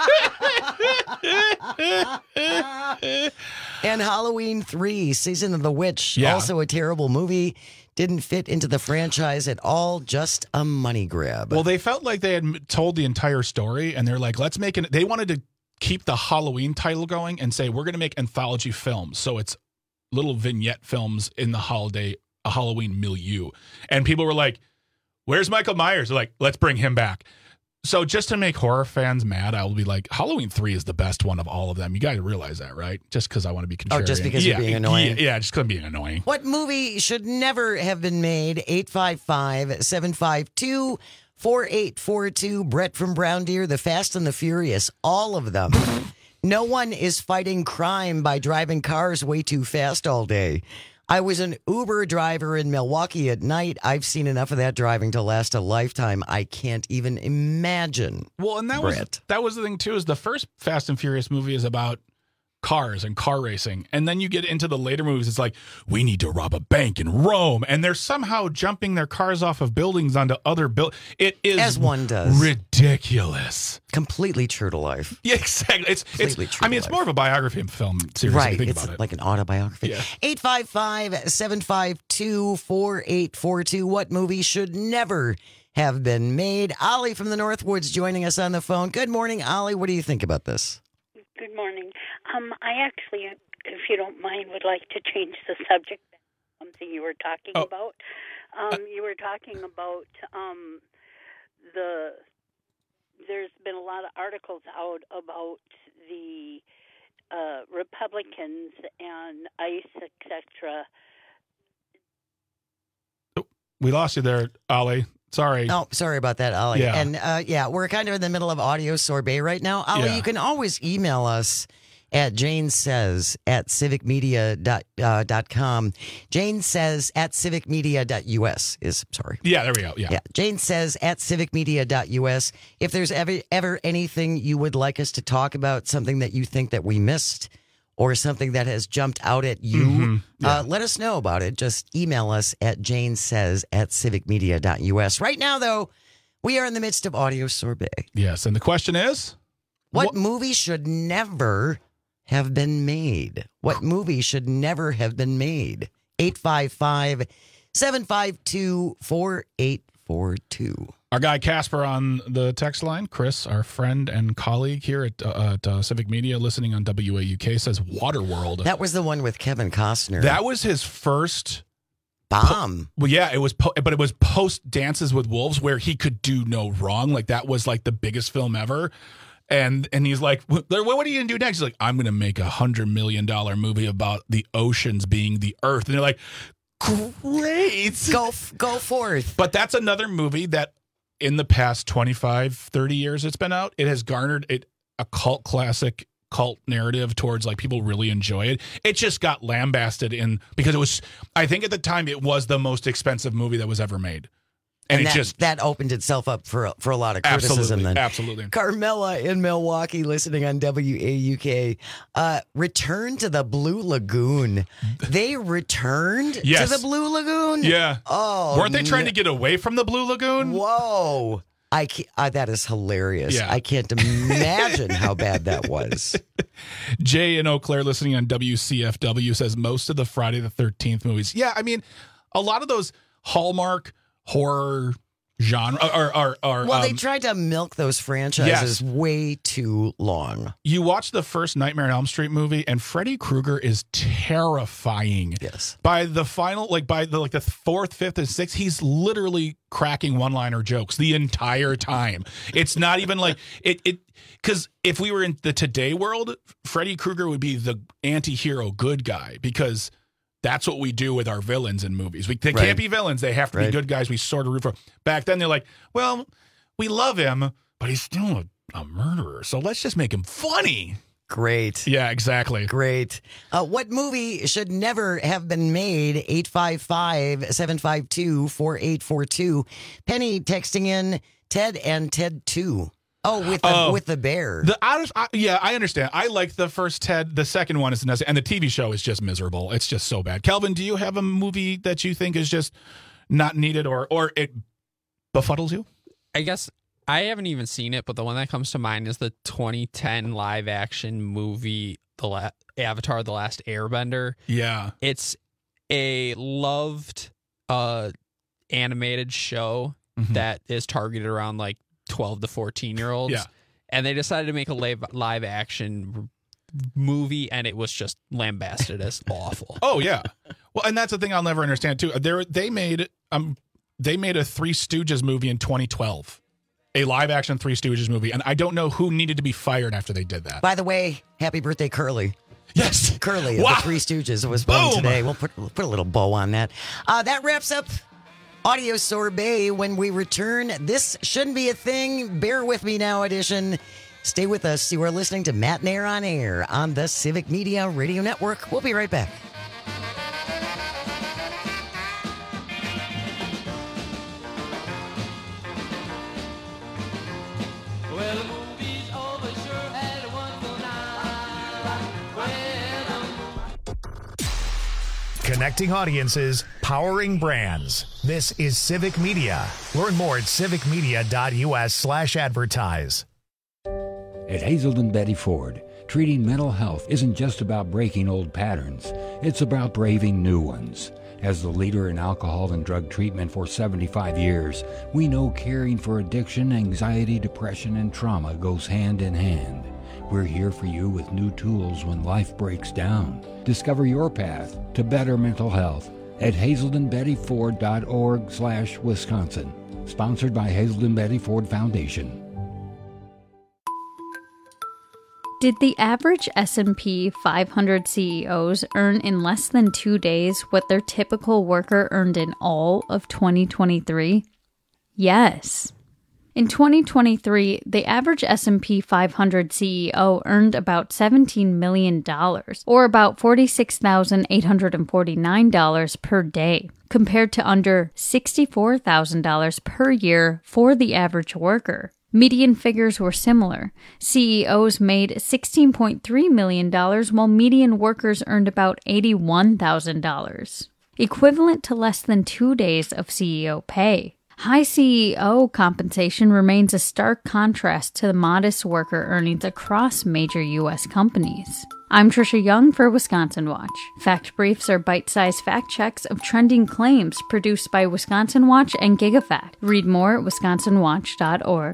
And Halloween three, Season of the Witch, Yeah. also a terrible movie. Didn't fit into the franchise at all, just a money grab. Well, they felt like they had m- told the entire story, and they're like, let's make it. They wanted to keep the Halloween title going and say, we're going to make anthology films. So it's little vignette films in the holiday, a Halloween milieu. And people were like, where's Michael Myers? They're like, let's bring him back. So just to make horror fans mad, I will be like, Halloween three is the best one of all of them. You got to realize that, right? Just because I want to be contrarian. Oh, just because yeah, you're being annoying? Yeah, yeah just because I'm being annoying. What movie should never have been made? eight five five, seven five two, four eight four two. Brett from Brown Deer, The Fast and the Furious, all of them. No one is fighting crime by driving cars way too fast all day. I was an Uber driver in Milwaukee at night. I've seen enough of that driving to last a lifetime. I can't even imagine. Well, and that Brett. was that was the thing too. Is the first Fast and Furious movie is about cars and car racing, and then you get into the later movies. It's like, we need to rob a bank in Rome, and they're somehow jumping their cars off of buildings onto other build. It is As one does. ridiculous. Completely true to life. Yeah, exactly. It's Completely it's. true I mean, to it's life. more of a biography film series. If you Right. think It's about it. like an autobiography. Yeah. eight five five, seven five two, four eight four two. What movie should never have been made? Ollie from the Northwoods joining us on the phone. Good morning, Ollie. What do you think about this? Good morning. Um, I actually, if you don't mind, would like to change the subject. Something you were talking Oh. about. Um, you were talking about um, the. There's been a lot of articles out about the uh, Republicans and ICE, et cetera. We lost you there, Ollie. Sorry. Oh, sorry about that, Ollie. Yeah. And uh, yeah, we're kind of in the middle of audio sorbet right now. Ollie, Yeah. you can always email us at Jane Says at civicmedia dot, uh, dot com. Jane Says at civicmedia dot U S is, sorry. Yeah, there we go. Yeah. Yeah. Jane Says at civicmedia dot U S. If there's ever, ever anything you would like us to talk about, something that you think that we missed, or something that has jumped out at you, Mhm. Yeah. uh, let us know about it. Just email us at Jane Says at civicmedia dot U S. Right now, though, we are in the midst of audio sorbet. Yes, and the question is? What, what movie should never have been made? What movie should never have been made? eight five five, seven five two, four eight four two. Our guy Casper on the text line, Chris, our friend and colleague here at, uh, at uh, Civic Media, listening on W A U K, says Waterworld. That was the one with Kevin Costner. That was his first bomb. Po- well, yeah, it was, po- but it was post Dances with Wolves, where he could do no wrong. Like that was like the biggest film ever. And and he's like, what, what are you gonna do next? He's like, I'm gonna make a hundred million dollar movie about the oceans being the earth. And they're like, great, go go forth. But that's another movie that in the past twenty-five, thirty years it's been out, it has garnered it a cult classic, cult narrative towards like people really enjoy it. It just got lambasted in because it was, I think at the time it was the most expensive movie that was ever made. And, And it that, just that opened itself up for for a lot of criticism. absolutely, then absolutely. Carmela in Milwaukee, listening on W A U K. Uh, return to the Blue Lagoon. They returned Yes. to the Blue Lagoon. Yeah. Oh, weren't they trying no. to get away from the Blue Lagoon? Whoa. I can't, uh, that is hilarious. Yeah. I can't imagine how bad that was. Jay in Eau Claire, listening on W C F W, says most of the Friday the thirteenth movies. Yeah, I mean, a lot of those Hallmark horror genre are are, are Well, they um, tried to milk those franchises yes. way too long. You watch the first Nightmare on Elm Street movie, and Freddy Krueger is terrifying. Yes. By the final, like by the like the fourth, fifth, and sixth, he's literally cracking one-liner jokes the entire time. It's not even like it. It because if we were in the today world, Freddy Krueger would be the anti-hero good guy because that's what we do with our villains in movies. We, they Right. can't be villains. They have to Right. be good guys we sort of root for. Back then, they're like, well, we love him, but he's still a, a murderer. So let's just make him funny. Great. Yeah, exactly. Great. Uh, what movie should never have been made? eight five five, seven five two, four eight four two. Penny texting in Ted and Ted two. Oh, with the, Oh. with the bear. The out I, yeah, I understand. I like the first Ted. The second one is necessary, and the T V show is just miserable. It's just so bad. Calvin, do you have a movie that you think is just not needed, or or it befuddles you? I guess I haven't even seen it, but the one that comes to mind is the twenty ten live action movie, The La- Avatar: The Last Airbender. Yeah, It's a loved uh, animated show Mhm. that is targeted around like twelve to fourteen year olds. Yeah. And they decided to make a live, live action movie, and it was just lambasted as awful. Oh yeah. Well, and that's the thing I'll never understand too. They they made um they made a Three Stooges movie in twenty twelve, a live action Three Stooges movie, and I don't know who needed to be fired after they did that. By the way, happy birthday, Curly. Yes, Curly of Wow. the Three Stooges was born Boom. today. We'll put, we'll put a little bow on that. Uh, that wraps up Audio Sorbet. When we return, this shouldn't be a thing. Bear with me now edition. Stay with us. You are listening to Matt Nair on Air on the Civic Media Radio Network. We'll be right back. Well, the movie's over, sure had a wonderful night. Well, Connecting audiences, powering brands. This is Civic Media. Learn more at civicmedia.us slash advertise. At Hazelden Betty Ford, treating mental health isn't just about breaking old patterns. It's about braving new ones. As the leader in alcohol and drug treatment for seventy-five years, we know caring for addiction, anxiety, depression, and trauma goes hand in hand. We're here for you with new tools when life breaks down. Discover your path to better mental health at hazelden betty ford dot org slash Wisconsin. Sponsored by Hazelden Betty Ford Foundation. Did the average S and P five hundred C E Os earn in less than two days what their typical worker earned in all of twenty twenty-three? Yes. In twenty twenty-three, the average S and P five hundred C E O earned about seventeen million dollars, or about forty-six thousand eight hundred forty-nine dollars per day, compared to under sixty-four thousand dollars per year for the average worker. Median figures were similar. C E Os made sixteen point three million dollars, while median workers earned about eighty-one thousand dollars, equivalent to less than two days of C E O pay. High C E O compensation remains a stark contrast to the modest worker earnings across major U S companies. I'm Trisha Young for Wisconsin Watch. Fact Briefs are bite-sized fact checks of trending claims produced by Wisconsin Watch and GigaFact. Read more at wisconsin watch dot org.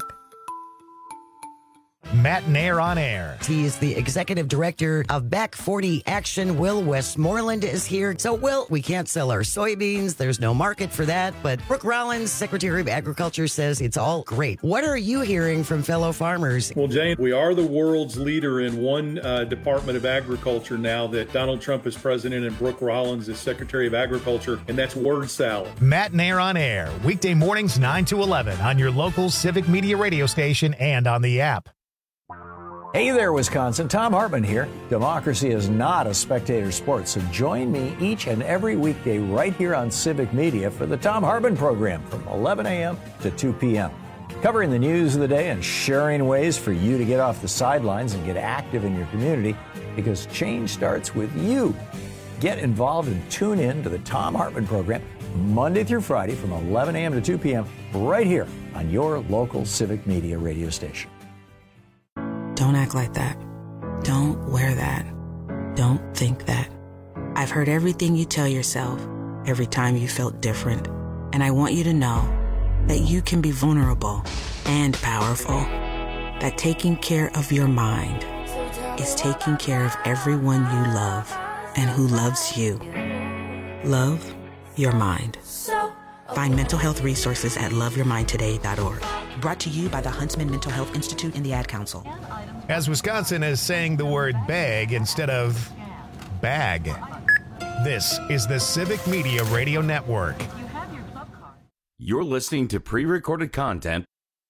Matt Nair on air. He is the executive director of Back forty Action. Will Westmoreland is here. So, Will, we can't sell our soybeans. There's no market for that. But Brooke Rollins, Secretary of Agriculture, says it's all great. What are you hearing from fellow farmers? Well, Jane, we are the world's leader in one uh, Department of Agriculture now that Donald Trump is president and Brooke Rollins is Secretary of Agriculture, and that's word salad. Matt Nair on air. Weekday mornings nine to eleven on your local Civic Media radio station and on the app. Hey there, Wisconsin. Tom Hartman here. Democracy is not a spectator sport, so join me each and every weekday right here on Civic Media for the Tom Hartman program from eleven a.m. to two p.m. Covering the news of the day and sharing ways for you to get off the sidelines and get active in your community, because change starts with you. Get involved and tune in to the Tom Hartman program Monday through Friday from eleven a.m. to two p.m. right here on your local Civic Media radio station. Don't act like that. Don't wear that. Don't think that. I've heard everything you tell yourself every time you felt different. And I want you to know that you can be vulnerable and powerful. That taking care of your mind is taking care of everyone you love and who loves you. Love your mind. Find mental health resources at love your mind today dot org. Brought to you by the Huntsman Mental Health Institute and the Ad Council. As Wisconsin is saying the word bag instead of bag. This is the Civic Media Radio Network. You're listening to pre-recorded content.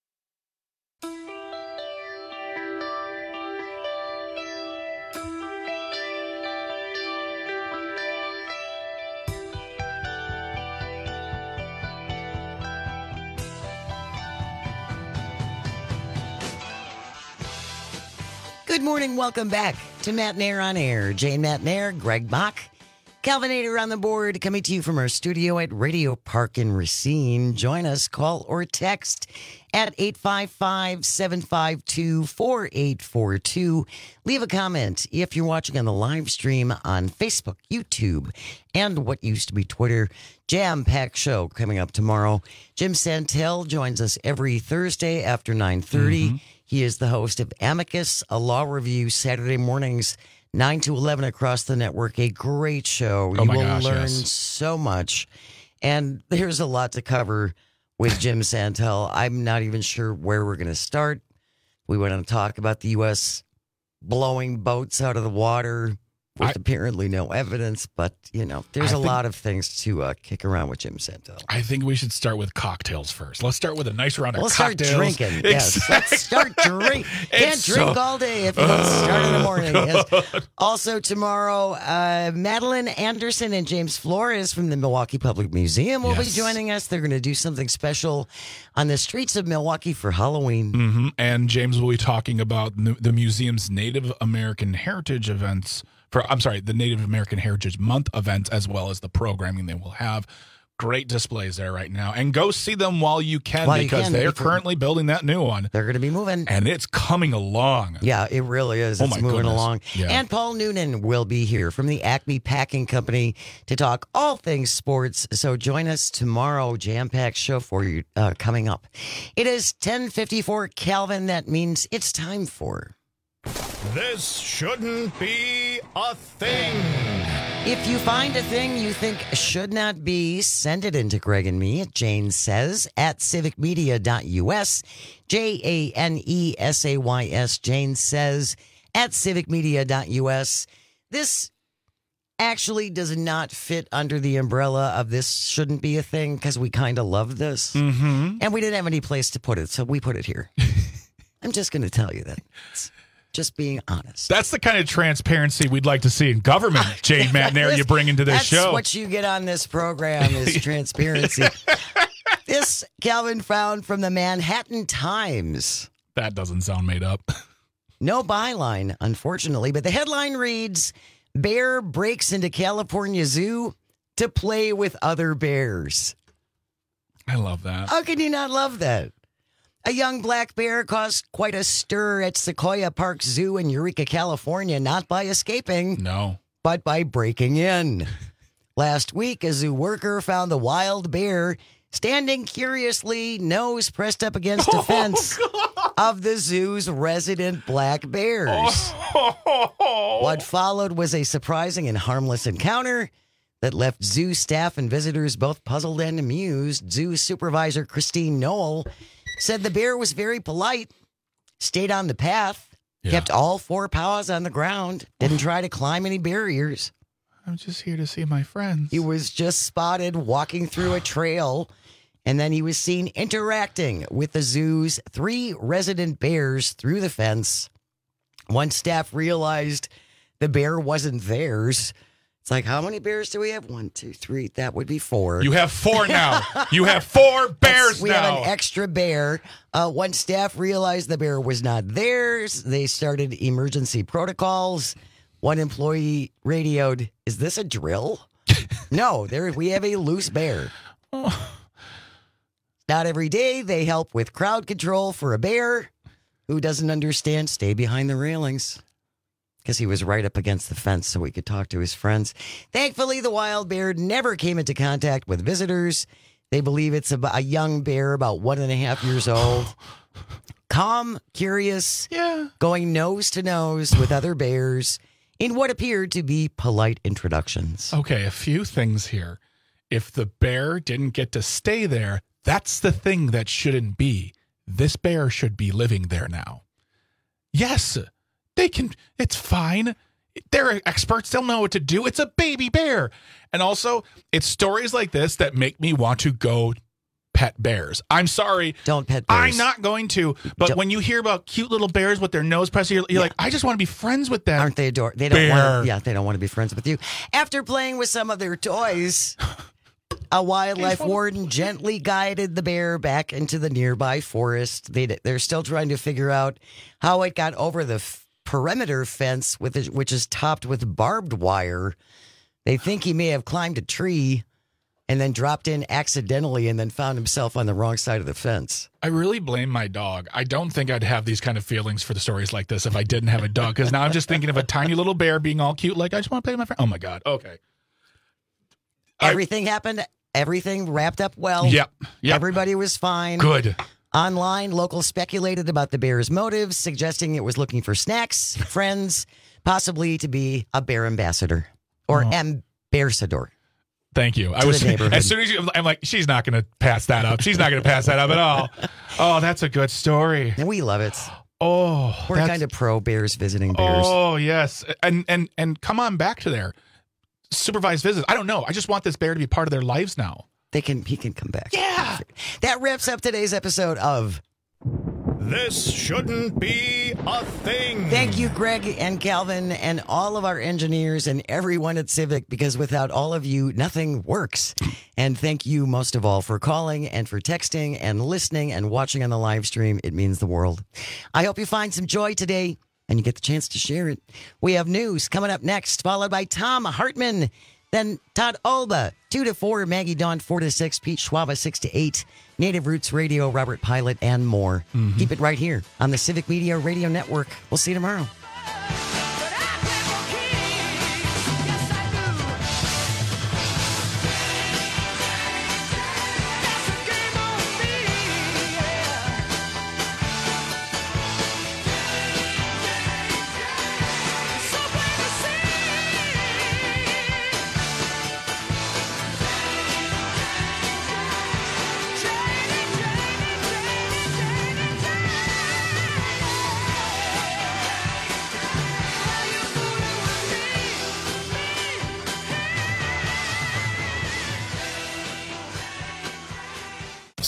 Good morning. Welcome back to Matt Nair on air. Jane Matt Nair, Greg Bach, Calvinator on the board, coming to you from our studio at Radio Park in Racine. Join us, call or text at eight five five, seven five two, four eight four two. Leave a comment if you're watching on the live stream on Facebook, YouTube, and what used to be Twitter. Jam-packed show coming up tomorrow. Jim Santel joins us every Thursday after nine thirty. Mm-hmm. He is the host of Amicus, a law review, Saturday mornings, nine to eleven across the network. A great show. Oh you my will gosh, learn yes. so much. And there's a lot to cover with Jim Santel. I'm not even sure where we're going to start. We want to talk about the U S blowing boats out of the water with I, apparently no evidence. But, you know, there's I a think, lot of things to uh, kick around with Jim Santel. I think we should start with cocktails first. Let's start with a nice round of Let's cocktails. Let's start drinking. Yes, exactly. Let's start drinking. Can't It's drink so, all day if you don't start in the morning. Oh, Yes. Also tomorrow, uh, Madeline Anderson and James Flores from the Milwaukee Public Museum will Yes. be joining us. They're going to do something special on the streets of Milwaukee for Halloween. Mm-hmm. And James will be talking about the, the museum's Native American Heritage events. For, I'm sorry, the Native American Heritage Month events, as well as the programming they will have. Great displays there right now. And go see them while you can, While you because can, they're before- currently building that new one. They're going to be moving. And it's coming along. Yeah, it really is. Oh It's my moving goodness. along. Yeah. And Paul Noonan will be here from the Acme Packing Company to talk all things sports. So join us tomorrow. Jam-packed show for you uh, coming up. It is ten fifty-four Calvin. That means it's time for... This shouldn't be a thing. If you find a thing you think should not be, send it in to Greg and me at Jane Says at civic media dot U S. J A N E S A Y S. Jane Says at civic media dot U S. This actually does not fit under the umbrella of this shouldn't be a thing because we kind of love this. Mm-hmm. And we didn't have any place to put it, so we put it here. I'm just going to tell you that. It's just being honest. That's the kind of transparency we'd like to see in government, Jane Matnair, you bring into this That's show. That's what you get on this program is transparency. This Calvin found from the Manhattan Times. That doesn't sound made up. No byline, unfortunately, but the headline reads, Bear breaks into California Zoo to play with other bears. I love that. How can you not love that? A young black bear caused quite a stir at Sequoia Park Zoo in Eureka, California, not by escaping. No. But by breaking in. Last week, a zoo worker found the wild bear standing curiously, nose pressed up against a fence oh, of the zoo's resident black bears. Oh. What followed was a surprising and harmless encounter that left zoo staff and visitors both puzzled and amused. Zoo supervisor Christine Knoll said the bear was very polite, stayed on the path, yeah. kept all four paws on the ground, didn't try to climb any barriers. I'm just here to see my friends. He was just spotted walking through a trail, and then he was seen interacting with the zoo's three resident bears through the fence. Once staff realized the bear wasn't theirs, it's like, how many bears do we have? One, two, three. That would be four. You have four now. You have four bears we now. We have an extra bear. Uh, once staff realized the bear was not theirs, they started emergency protocols. One employee radioed, is this a drill? No, there we have a loose bear. Oh. Not every day they help with crowd control for a bear who doesn't understand stay behind the railings. Because he was right up against the fence so he could talk to his friends. Thankfully, the wild bear never came into contact with visitors. They believe it's a, a young bear, about one and a half years old. Calm, curious, yeah. going nose to nose with other bears in what appeared to be polite introductions. Okay, a few things here. If the bear didn't get to stay there, that's the thing that shouldn't be. This bear should be living there now. Yes. They can, it's fine. They're experts. They'll know what to do. It's a baby bear. And also, it's stories like this that make me want to go pet bears. I'm sorry. Don't pet bears. I'm not going to. But Don't. when you hear about cute little bears with their nose pressed, you're, you're yeah. like, I just want to be friends with them. Aren't they adorable? They don't want. Yeah, they don't want to be friends with you. After playing with some of their toys, a wildlife warden gently guided the bear back into the nearby forest. They, they're still trying to figure out how it got over the f- perimeter fence, with it, which is topped with barbed wire. They think he may have climbed a tree and then dropped in accidentally and then found himself on the wrong side of the fence. I really blame my dog. I don't think I'd have these kind of feelings for the stories like this if I didn't have a dog, because now I'm just thinking of a tiny little bear being all cute, like, I just want to play with my friend. Oh, my God. Okay. Everything I, happened. Everything wrapped up well. Yep. Yep. Everybody was fine. Good. Online, locals speculated about the bear's motives, suggesting it was looking for snacks, friends, possibly to be a bear ambassador or oh. ambassador. Thank you. I was as soon as you, I'm like, she's not going to pass that up. She's not going to pass that up at all. Oh, that's a good story. And we love it. Oh, we're kind of pro bears visiting bears. Oh, yes, and and and come on back to there. Supervised visits. I don't know. I just want this bear to be part of their lives now. They can. He can come back. Yeah. That wraps up today's episode of This Shouldn't Be a Thing. Thank you, Greg and Calvin and all of our engineers and everyone at Civic, because without all of you, nothing works. And thank you most of all for calling and for texting and listening and watching on the live stream. It means the world. I hope you find some joy today and you get the chance to share it. We have news coming up next, followed by Tom Hartman. Then Todd Alba, two to four, Maggie Dawn, four to six, Pete Schwaba, six to eight, Native Roots Radio, Robert Pilot, and more. Mm-hmm. Keep it right here on the Civic Media Radio Network. We'll see you tomorrow.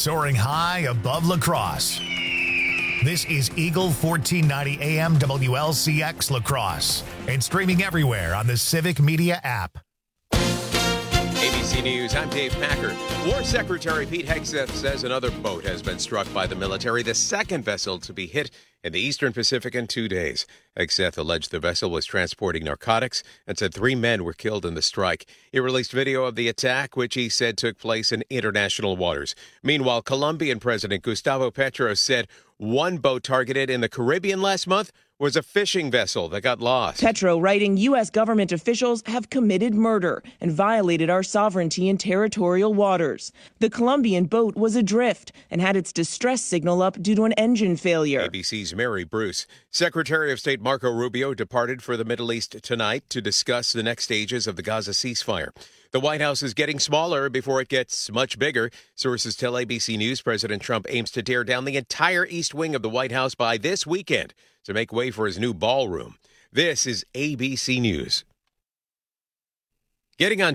soaring high above La Crosse. This is Eagle fourteen ninety A M W L C X La Crosse and streaming everywhere on the Civic Media app. A B C News, I'm Dave Packer. War Secretary Pete Hegseth says another boat has been struck by the military, the second vessel to be hit in the Eastern Pacific in two days. Hegseth alleged the vessel was transporting narcotics and said three men were killed in the strike. He released video of the attack, which he said took place in international waters. Meanwhile, Colombian President Gustavo Petro said one boat targeted in the Caribbean last month was a fishing vessel that got lost. Petro writing U S government officials have committed murder and violated our sovereignty in territorial waters. The Colombian boat was adrift and had its distress signal up due to an engine failure. A B C's Mary Bruce. Secretary of State Marco Rubio departed for the Middle East tonight to discuss the next stages of the Gaza ceasefire. The White House is getting smaller before it gets much bigger. Sources tell A B C News President Trump aims to tear down the entire east wing of the White House by this weekend to make way for his new ballroom. This is A B C News. Getting on